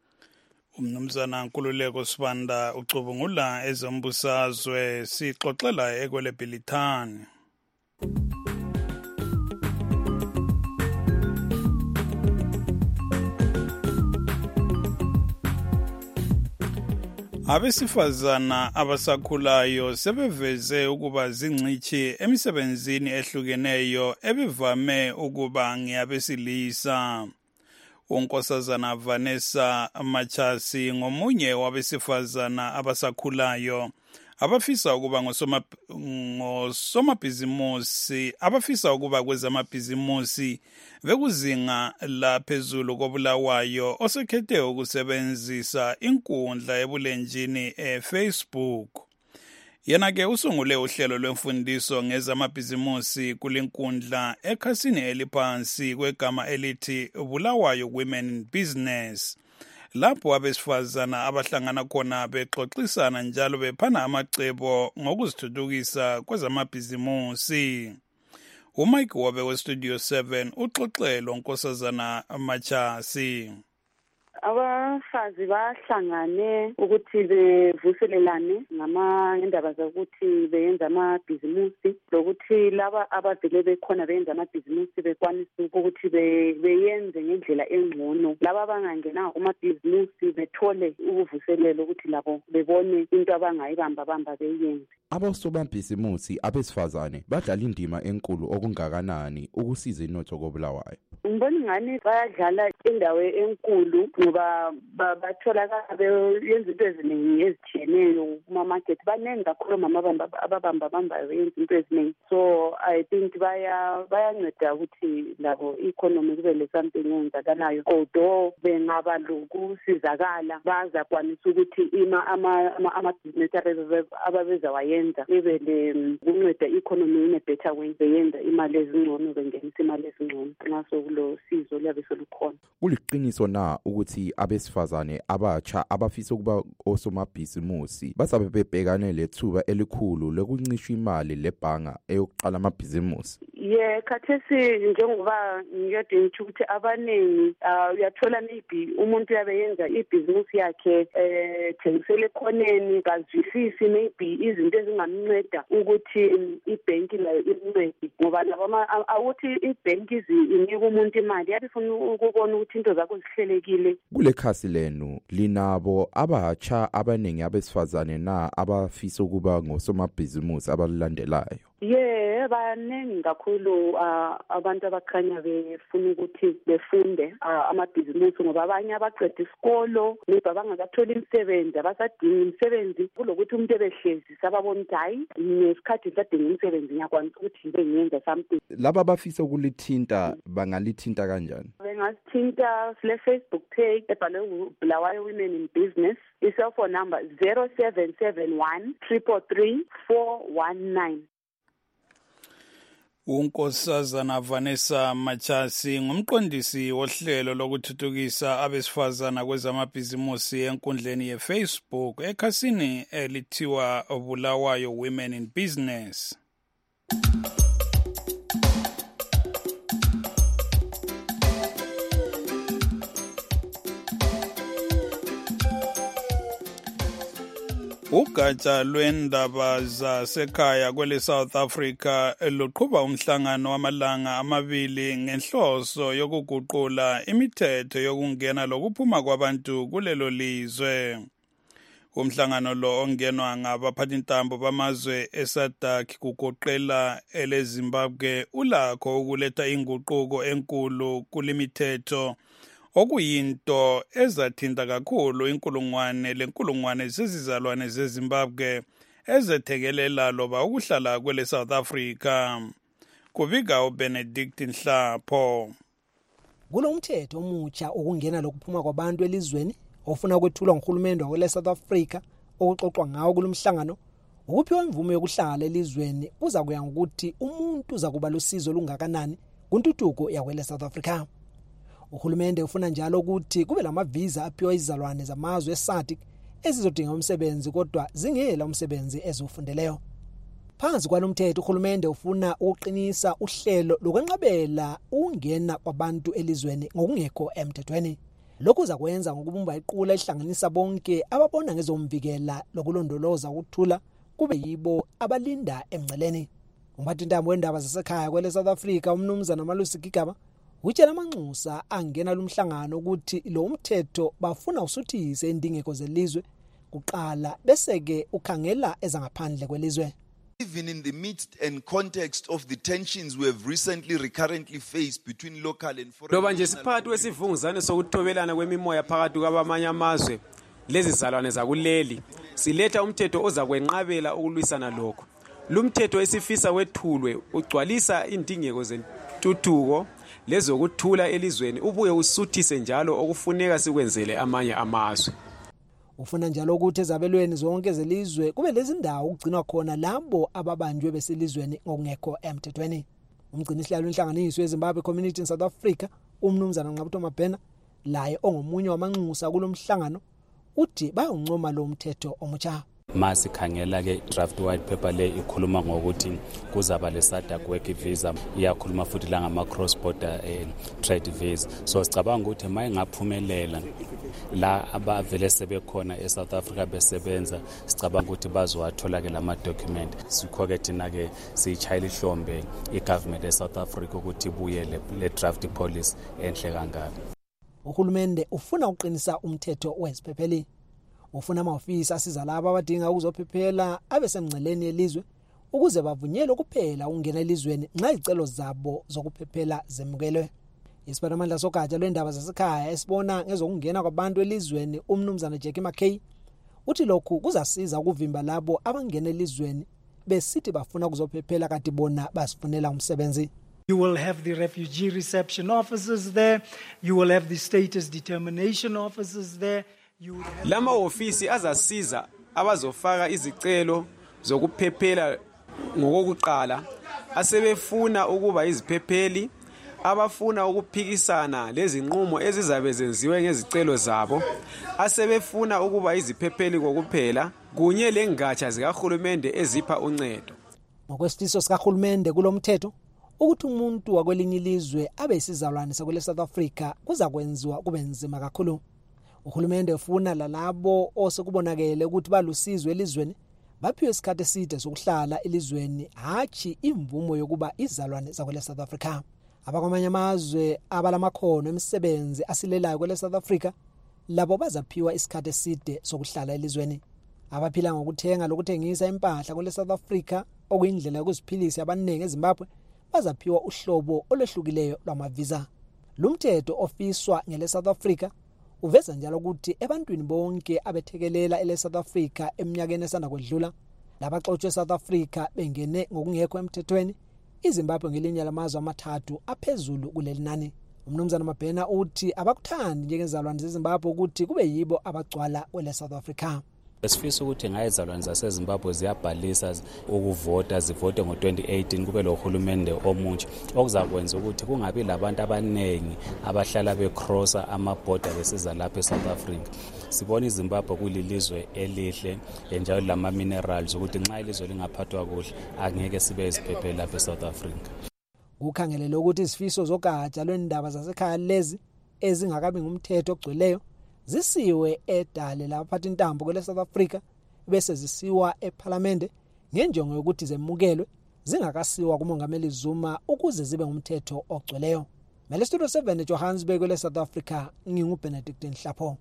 Speaker 24: Umnumzana Nkululeko Sibanda ucubungula ezombusazwe sixoxela ekweleBrithani. Abesifazana abasakhulayo sebeveze ukuba zingcitshi emisebenzini ehlukeneyo ebivame ukuba ngeyabesilisa. Unkosazana Vanessa Machasi ngomunye wabesifazana abasakhulayo abafisa ukuba ngosomabhizimusi abafisa ukuba kwezamabhizimusi bekuzinga laphezulu koBulawayo osekhethe ukusebenzisa inkundla ebulenjini eFacebook. Yena ke usungule uhlelo lwemfundiso ngezamabhizimusi kulinkundla ekhasini eliphansi kwegama elithi Bulawayo Women in Business. Lapho abesifazana abahlangana khona bexoxisana njalo bephana amacebo ngokuzithuthukisa kwezamabhizimusi. uMike Wabe weStudio 7 uxoxelo Nkosazana Machasi.
Speaker 6: abafazi bahlangane ukuthi bevuselelane ngendaba zokuthi beyenza amabhizimusi lokuthi laba abavele bekhona beyenza amabhizimusi bekwanisa ukuthi beyenze ngendlela engcono. Laba abangangena kumabhizimusi bethole ukuvuselela ukuthi labo bebone into abangayibamba beyenze.
Speaker 7: Abosobamabhizimusi abesifazane badlala indima enkulu okungakanani ukusiza inotho koBulawayo?
Speaker 6: Ngibona ingane bayadlala indawo enkulu ngoba batholakala beyenza into eziningi ezitshiyeneyo kuma-market. Baningi kakhulu mama ababamba beyenza into eziningi. So I think bayanceda ukuthi labo i-economy kube le-something eyenzakalayo. Although bengaba lokusizakala bazakwanisa ukuthi amabhizinesi ababezawayenza ibe kunceda i-economy in a better way. Beyenza imali ezingcono, bengenisa imali ezingcono nxa sokulo sizo liyabe selukhona.
Speaker 7: Kuliqiniso na ukuthi abesifazane abatsha abafisa ukuba osomabhizimusi bazabe bebhekane lethuba elikhulu lokuncishwa imali lebhanga eyokuqala amabhizimusi?
Speaker 6: Khathesi njengoba ngiyade ngisho ukuthi abaningi uyathola maybe umuntu uyabeyenza ibhizimusi yakhe thengisele ekhoneni kazwisisi maybe izinto ezingamnceda ukuthi ibhenki layo imncede, ngoba labo awuthi ibhenki inika umuntu imali yabifuna ukubona ukuthi into zakho zihlelekile.
Speaker 7: Kule khasi lenu linabo abatsha abaningi abesifazane na abafisa ukuba ngosomabhizimusi abalilandelayo?
Speaker 6: Baningi kakhulu abantu abakhanya befuna ukuthi befunde amabhizimusi ngoba abanye abaqeda isikolo maybe abangakatholi imisebenzi, abasadinga imisebenzi. Kulokuthi umuntu ebehlezi sababona ukuthi hayi ngesikhathi sadinga imisebenzi ngiyakwanisa ukuthi ngibe ngiyenza something.
Speaker 7: Laba abafisa ukulithinta bangalithinta kanjani?
Speaker 6: Bengasithinta sile Facebook page ebhalwe Bulawayo Women in Business. I-cellphone number 0771 333 419.
Speaker 24: uNkosazana Vanessa Machasi ngumqondisi wohlelo lokuthuthukisa abesifazana kwezamabhizimusi enkundleni yeFacebook ekhasini elithiwa Bulawayo Women in Business. Ugatsha lwendaba zasekhaya kwele South Africa luqhuba umhlangano wamalanga amabili ngenhloso yokuguqula imithetho yokungena lokuphuma kwabantu kulelo lizwe. Umhlangano lo ongenwa ngabaphathintambo bamazwe eSADC kugoqela eleZimbabwe ulakho ukuletha inguquko enkulu kulimithetho okuyinto ezathinta kakhulu inkulungwane zezizalwane zeZimbabwe ezethekelela loba ukuhlala kwele South Africa. Kubika uBenedict Nhlapho.
Speaker 8: Kulomthetho omutsha okungena lokuphuma kwabantu elizweni ofuna ukwethulwa nguhulumende wakwele South Africa okuxoxwa ngawo kulomhlangano. Ukuphiwa imvume yokuhlala elizweni kuza kuya ngokuthi umuntu uza kuba lusizo lungakanani kuntuthuko yakwele South Africa. Uhulumende ufuna njalo ukuthi kube lamavisa aphiwa izizalwane zamazwe eSADC ezizodinga umsebenzi kodwa zingela umsebenzi ezofundeleyo. Phansi kwalomthetho uhulumende ufuna ukuqinisa uhlelo lokwenqabela ukungena kwabantu elizweni ngokungekho emthethweni. Lokhu uzakwenza ngokubumba iqula ehlanganisa bonke ababona ngezomvikela lokulondoloza ukuthula kube yibo abalinda emngceleni. Umphathintambo wendaba zasekhaya kwele South Africa umnumzana Malusi Gigaba utshela amanxusa angena lumhlangano ukuthi lo mthetho bafuna usuthise indingeko zelizwe kuqala bese ke ukhangela ezangaphandle kwelizwe.
Speaker 9: Even in the midst and context of the tensions we have recurrently faced between local and foreign.
Speaker 10: Loba nje siphathi wesivunguzane sokuthobelana kwemimoya phakathi kwabamanye amazwe lezi zalwane zakuleli siletha umthetho oza kwenqabela ukulwisana lokho. Lumthetho esifisa wethulwe ugcwalisa indingeko zentuthuko lezokuthula elizweni ubuye usuthise njalo okufuneka sikwenzele amanye amazwe.
Speaker 8: Ufuna njalo ukuthi ezabelweni zonke zelizwe kube lezi ndawo ukugcinwa khona labo ababanjwe beselizweni ngokungekho emthethweni. Umgcinisihlalo wenhlanganiso yeZimbabwe Community in South Africa umnumzana Nqabutho Mabhena laye ongomunye wamanxusa kulomhlangano uthi bayoncoma lo mthetho omutsha.
Speaker 11: Masikhangela ke draft white paper le ikhuluma ngokuthi kuzaba le SADC work visa iyakhuluma futhi la ngama cross border trade visa. So sicabanga ukuthi mayingaphumelela la abavele sebekhona eSouth Africa besebenza sicabanga ukuthi bazowathola ke lama document. Sikho-ke thina-ke siyichayela ihlombe i-government eSouth Africa ukuthi ibuye le draft policy enhle kangaka.
Speaker 8: Uhulumende ufuna uqinisa umthetho weziphepheli. Ufuna amahhovisi asiza labo abadinga ukuzophephela abesemngceleni yelizwe ukuze bavunyelwe kuphela ukungena elizweni nxa izicelo zabo zokuphephela zemukelwe. Isiphathimandla sogatsha lwendaba zasekhaya esibona ngezokungena kwabantu elizweni umnumzana Jackie McKay uthi lokhu kuzasiza ukuvimba labo abangena elizweni besithi bafuna ukuzophephela kanti bona basifunela umsebenzi.
Speaker 4: You will have the refugee reception officers there. You will have the status determination officers there.
Speaker 10: Lama ofisi azasiza abazofaka izicelo zokuphephela ngokuqala asebefuna ukuba iziphepheli abafuna ukuphikisana lezinqumo ezizabe zenziwe ngezicelo zabo asebefuna ukuba iziphepheli kokuphela kunye lengatsha zikahulumende ezipha uncedo.
Speaker 8: Ngokwesifiso sikahulumende kulomthetho ukuthi umuntu wakwelinye ilizwe abe isizalwane sakwele South Africa kuza kwenziwa kube nzima kakhulu. Uhulumende ufuna lalabo osekubonakele ukuthi balusizwe elizweni baphiwe isikhathi eside sokuhlala elizweni hachi imvumo yokuba izalwane zakwele South Africa. Abakwamanye amazwe abalamakhono emisebenzi asilelayo kwele South Africa labo bazaphiwa isikhathi eside sokuhlala elizweni. Abaphila ngokuthenga lokuthengisa impahla kwele South Africa okuyindlela yokuziphilisa abaningi eZimbabwe bazaphiwa uhlobo olwehlukileyo lwamavisa. Lumthetho ofiswa ngele South Africa uveza njalo ukuthi ebantwini bonke abethekelela ele South Africa eminyakeni esanda kwedlula labaxotshe South Africa bengene ngokungekho emthethweni iZimbabwe ngelinye lamazwe amathathu aphezulu kuleli nani. Umnumzana Mabhena uthi abakuthandi njengezalwane zeZimbabwe ukuthi kube yibo abagcwala kwele South Africa.
Speaker 11: Esifisa ukuthi ngayizalwane zaseZimbabwe ziyabhalisa ukuvota zivote ngo2018 kube lo uhulumende omutsha okuzakwenza ukuthi kungabi labantu abanengi abahlala becrossa amaborder besiza lapha eSouth Africa. Sibona iZimbabwe kulilizwe elihle njalo lama minerals ukuthi nxa ilizwe lingaphathwa kuhle angeke sibe iziphepheli lapha eSouth Africa.
Speaker 8: Ukhangelele ukuthi isifiso zogatsha lwendaba zasekhaya lezi ezingakabi ngumthetho ogcweleyo zisiwe edale laphatha intambo kwele South Africa bese zisiwa eParliament ngenjongo yokuthi zemukelwe zingakasiwa kumongameli Zuma ukuze zibe ngumthetho ogcweleyo. Mele Studio 7 eJohannesburg kwele South Africa nginguBenedict Nhlapho.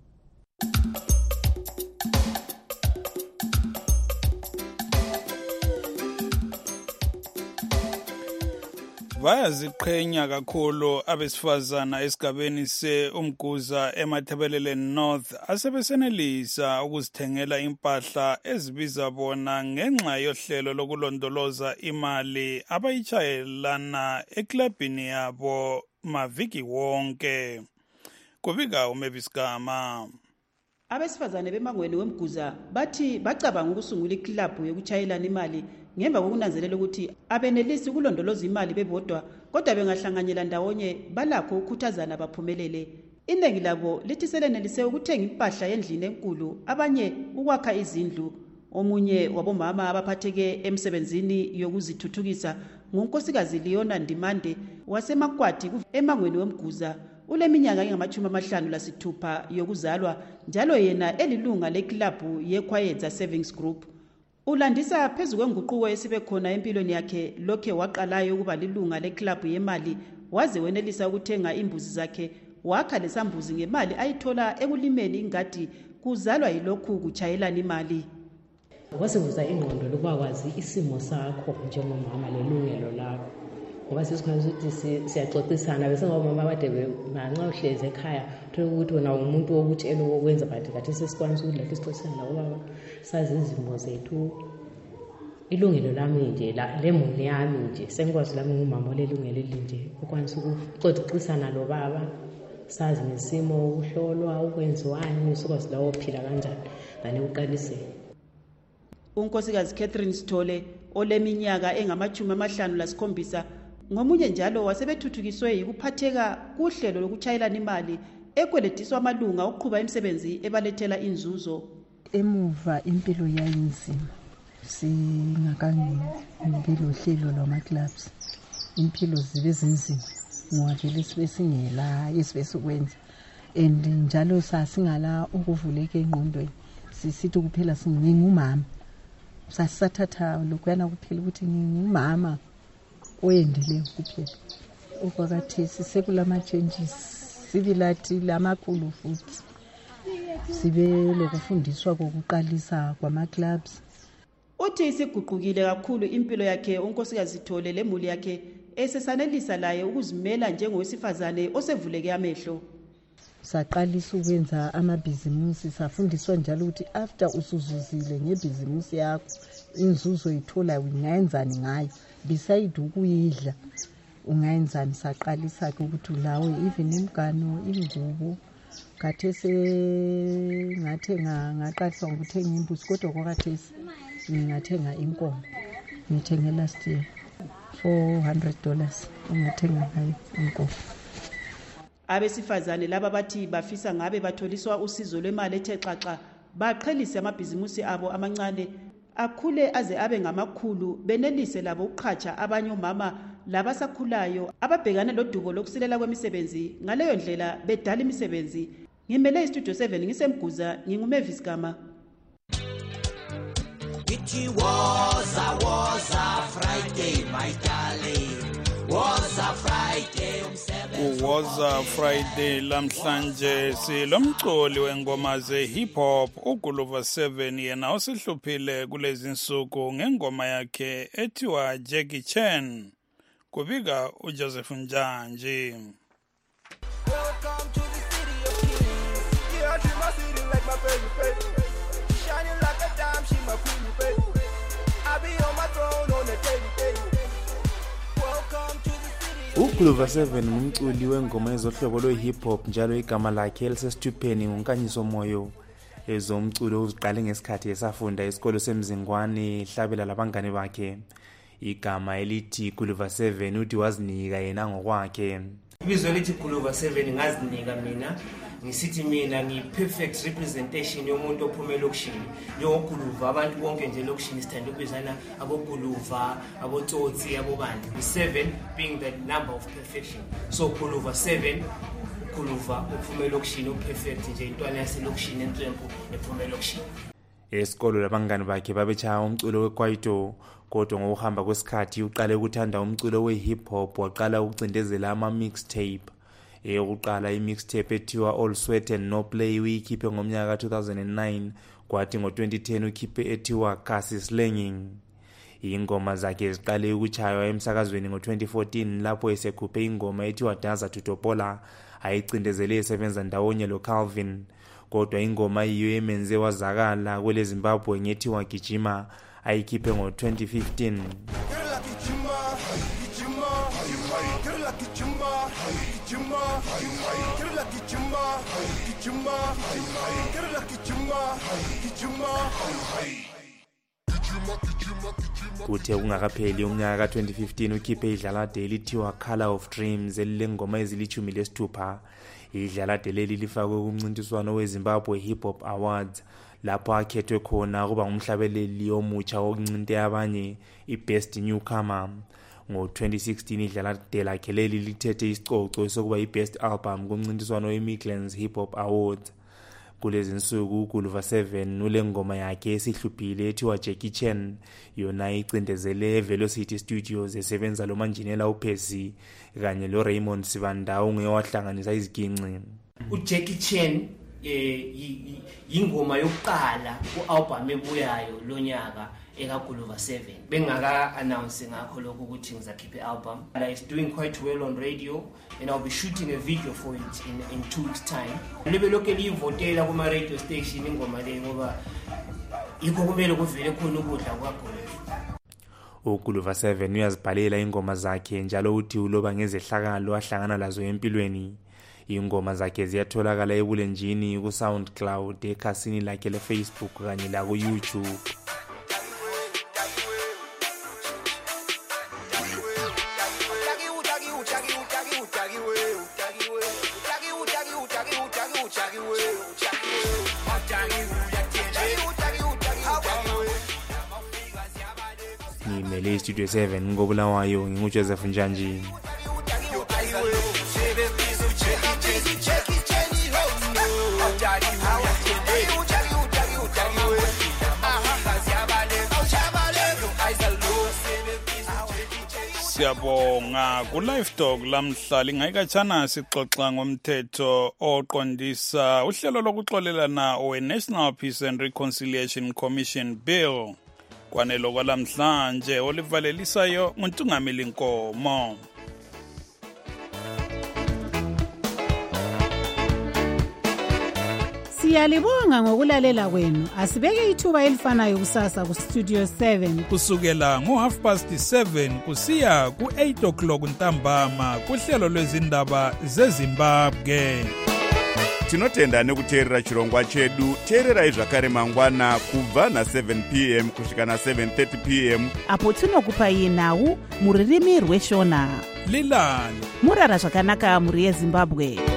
Speaker 24: Bayaziqhenya kakhulu abesifazana esigabeni seUmguza eMathebeleleni North asebesenelisa ukuzithengela impahla ezibiza bona ngenxa yohlelo lokulondoloza imali abayichayelana eklabhini yabo maviki wonke. Kubika uMavis Gama.
Speaker 12: Abesifazane bemangweni weMguza bathi bacabanga ukusungula iklabhu yokuchayelana imali ngemva kokunanzelela ukuthi abenelisi ukulondoloza imali bebodwa kodwa bengahlanganyela ndawonye balakho ukukhuthazana baphumelele. Iningi labo lithi selenelise ukuthenga impahla endlini enkulu abanye ukwakha izindlu. Omunye wabomama abaphatheke emsebenzini yokuzithuthukisa ngunkosikazi Leona Ndimande wasemakwati emangweni weMguza. Uleminyaka engama-56 yokuzalwa njalo yena elilunga leklabhu yeKwayedza Savings Group. Ulandisa phezu kwenguquko esibe khona empilweni yakhe lokhe waqalayo ukuba lilunga leklabhu yemali waze wenelisa ukuthenga imbuzi zakhe wakha lesambuzi ngemali ayithola ekulimeni ingadi kuzalwa yilokhu kuchayelana imali.
Speaker 13: Kwasivuza ingqondo lokuba kwazi isimo sakho njengomama lelungelo lakho. Ngoba sisikwazi ukuthi siyaxoxisana bese ngomama abade manxa uhleze ekhaya uthola ukuthi wena umuntu wokutshela ukwenza but kathi sesikwanisa ukudla isixoxisana lakuba sazi izimo zethu. Ilungelo lami nje lemuli yami nje sengikwazi lami ngumama olelungelo elinje ukwanisa ukuxoxisana lo baba sazi nesimo ukuhlolwa ukwenziwani sikwazi lawo phila kanjani ngane uqalisele.
Speaker 12: Unkosikazi Catherine Sithole oleminyaka engama-57 ngomunye njalo wasebethuthukiswe yikuphatheka kuhlelo lokuchayelana imali ekwelediswa amalunga oqhuba imisebenzi ebalethela inzuzo.
Speaker 14: Emuva impilo yayinzima singakangeni hlelo lwama-clubs impilo zibe zinzima ngoba vele sibe singela esibe sikwenza and njalo sasingala ukuvuleka engqondweni sisithi kuphela ngingumama sasathatha lokuyana kuphela ukuthi ngingumama oyendileyo kuphela okwakathesi sekulama changes sibilathi lamakhulu futhi sibe lokufundiswa kokuqalisa kwama clubs.
Speaker 12: Uthi isiguqukile kakhulu impilo yakhe unkosikazi Thole lemuli yakhe esesanelisa laye ukuzimela njengowesifazane osevuleke amehlo.
Speaker 14: Saqalisa ukwenza amabhizimusi safundiswa njalo ukuthi after usuzuzile ngebhizimusi yakho inzuzo ithola ungayenzani ngayo beside ukuyidla ungayenzani. Saqalisa ukuthi ulawe even imgano ingubo kathese ngathenga ngaqalisa ngokuthenga imbuzi kodwa kwakathesi ngingathenga inkomo ngithenge last year $400 ungathenga ngayo inkomo.
Speaker 12: Abesifazane laba bathi bafisa ngabe batholiswa usizo lwemali ethe xaxa baqhelise amabhizimusi abo amancane akhule aze abe ngamakhulu benelise labo uqhatsha abanye omama labasakhulayo ababhekana lodubo lokusilela kwemisebenzi ngaleyo ndlela bedala imisebenzi. Ngimele istudio 7 ngisemguza nginguMavis Gama.
Speaker 2: It was a Friday my darling. Was a Friday lamhlanje silomculi wengoma ze hip hop uGuluva 7 yena osihluphile kulezi insuku ngengoma yakhe ethiwa Jackie Chan. Kubika uJoseph Njanji.
Speaker 15: Welcome to the city of kings. Yeah, I treat my city like my favorite. Shining like a dime, she my queen, baby. I be on my throne on the daily. Welcome to
Speaker 16: uGuluva 7 ngumculi wengoma ezohlobo lwe-hip hop njalo igama lakhe elisesithupheni nguNkanyiso Moyo. Ezomculo uziqale ngesikhathi esafunda esikolo semzingwane hlabela labangane bakhe. Igama elithi Guluva 7 uthi wazinika yena ngokwakhe.
Speaker 17: Ibizo elithi Guluva 7 ngazinika mina ngisithi mina ngi-perfect representation yomuntu ophuma elokishini. NjengoGuluva abantu bonke nje elokishini sithanda ukubizana aboGuluva, aboTsotsi, abobani. 7 being the number of perfection. So Guluva 7 Guluva uphuma elokishini uperfect nje intwana yaselokishini enhlempu ephuma elokishini.
Speaker 16: Esikolo labangane bakhe babechaya umculo wekwaito kodwa ngokuhamba kwesikhathi uqale ukuthanda umculo we-hip hop waqala ukucindezela ama-mixtape. Eyokuqala i-mixtape ethiwa All Sweat and No Play uyikhiphe ngomnyaka ka-2009 kwathi ngo-2010 ukhiphe ethiwa Kasi Slanging. Ingoma zakhe ziqale ukuchaywa emsakazweni ngo-2014 lapho esekhuphe ingoma ethiwa Daza Tutopola ayicindezele esebenza ndawonye lo-Calvin. Kodwa ingoma iyo emenze wazakala kwele Zimbabwe ngethiwa Gijima ayikhiphe ngo-2015. Kuthe kungakapheli umnyaka ka-2015 ukhiphe idlalade elithiwa Color of Dreams elilengoma ezili-16. Idlalade leli lifakwe kumncintiswano weZimbabwe Hip Hop Awards lapho akhethwe khona kuba ngumhlabeleli omutsha wokuncinte abanye i-Best Newcomer. Ngo-2016 idlalade lakhe leli lithethe isicoco sokuba i-Best Album kumncintiswano we-Midlands Hip Hop Awards. Kulezi insuku uGuluva 7 ule ngoma yakhe esihluphile ethiwa Jackie Chan yona icindezele Velocity Studios esebenza lo manjinela uPercy kanye lo Raymond Sibanda ongewahlanganisa iziginci.
Speaker 17: uJackie Chan ingoma yokuqala ku-album ebuyayo lonyaka ekaGuluva 7 bengaka announce ngakho lokho ukuthi ngizakhipha i-album. It's doing quite well on radio and I'll be shooting a video for it in 2 weeks time. Libe lokho liyivotela kuma radio station ingoma le ngoba yikho kumele kuvele khona ukudla kwakho.
Speaker 16: uGuluva 7 uyazibhalela ingoma zakhe njalo uthi uloba ngezehlakalo ahlangana lazo empilweni. Ingoma zakhe ziyatholakala ebulenjini ku SoundCloud, ekhasini lakhe le Facebook kanye la ku YouTube. Ngimele Studio 7 ngobulawayo nginguJoseph Njanji.
Speaker 2: siyabonga ku-livestock lamhla lingayikatshana sixoxa ngomthetho oqondisa uhlelo lokuxolelana we-National Peace and Reconciliation Commission Bill. Kwanelo kwalamhlanje olivalelisayo nguNtungameli Nkomo.
Speaker 1: Siyalibonga ngokulalela kwenu. Asibeke ithuba elifanayo kusasa ku Studio 7
Speaker 2: kusukela ngo7:30 kusiya ku8:00 ntambama kuhlelo lwezindaba zeZimbabwe.
Speaker 5: Tinotenda nekuteerera chirongwa chedu. Teererai zvakare mangwana kubva na7 p.m. kusvika na7:30 p.m.
Speaker 18: apo tinokupai nhau muririmi rweshona.
Speaker 2: Lilani
Speaker 18: murara zvakanaka muri yeZimbabwe.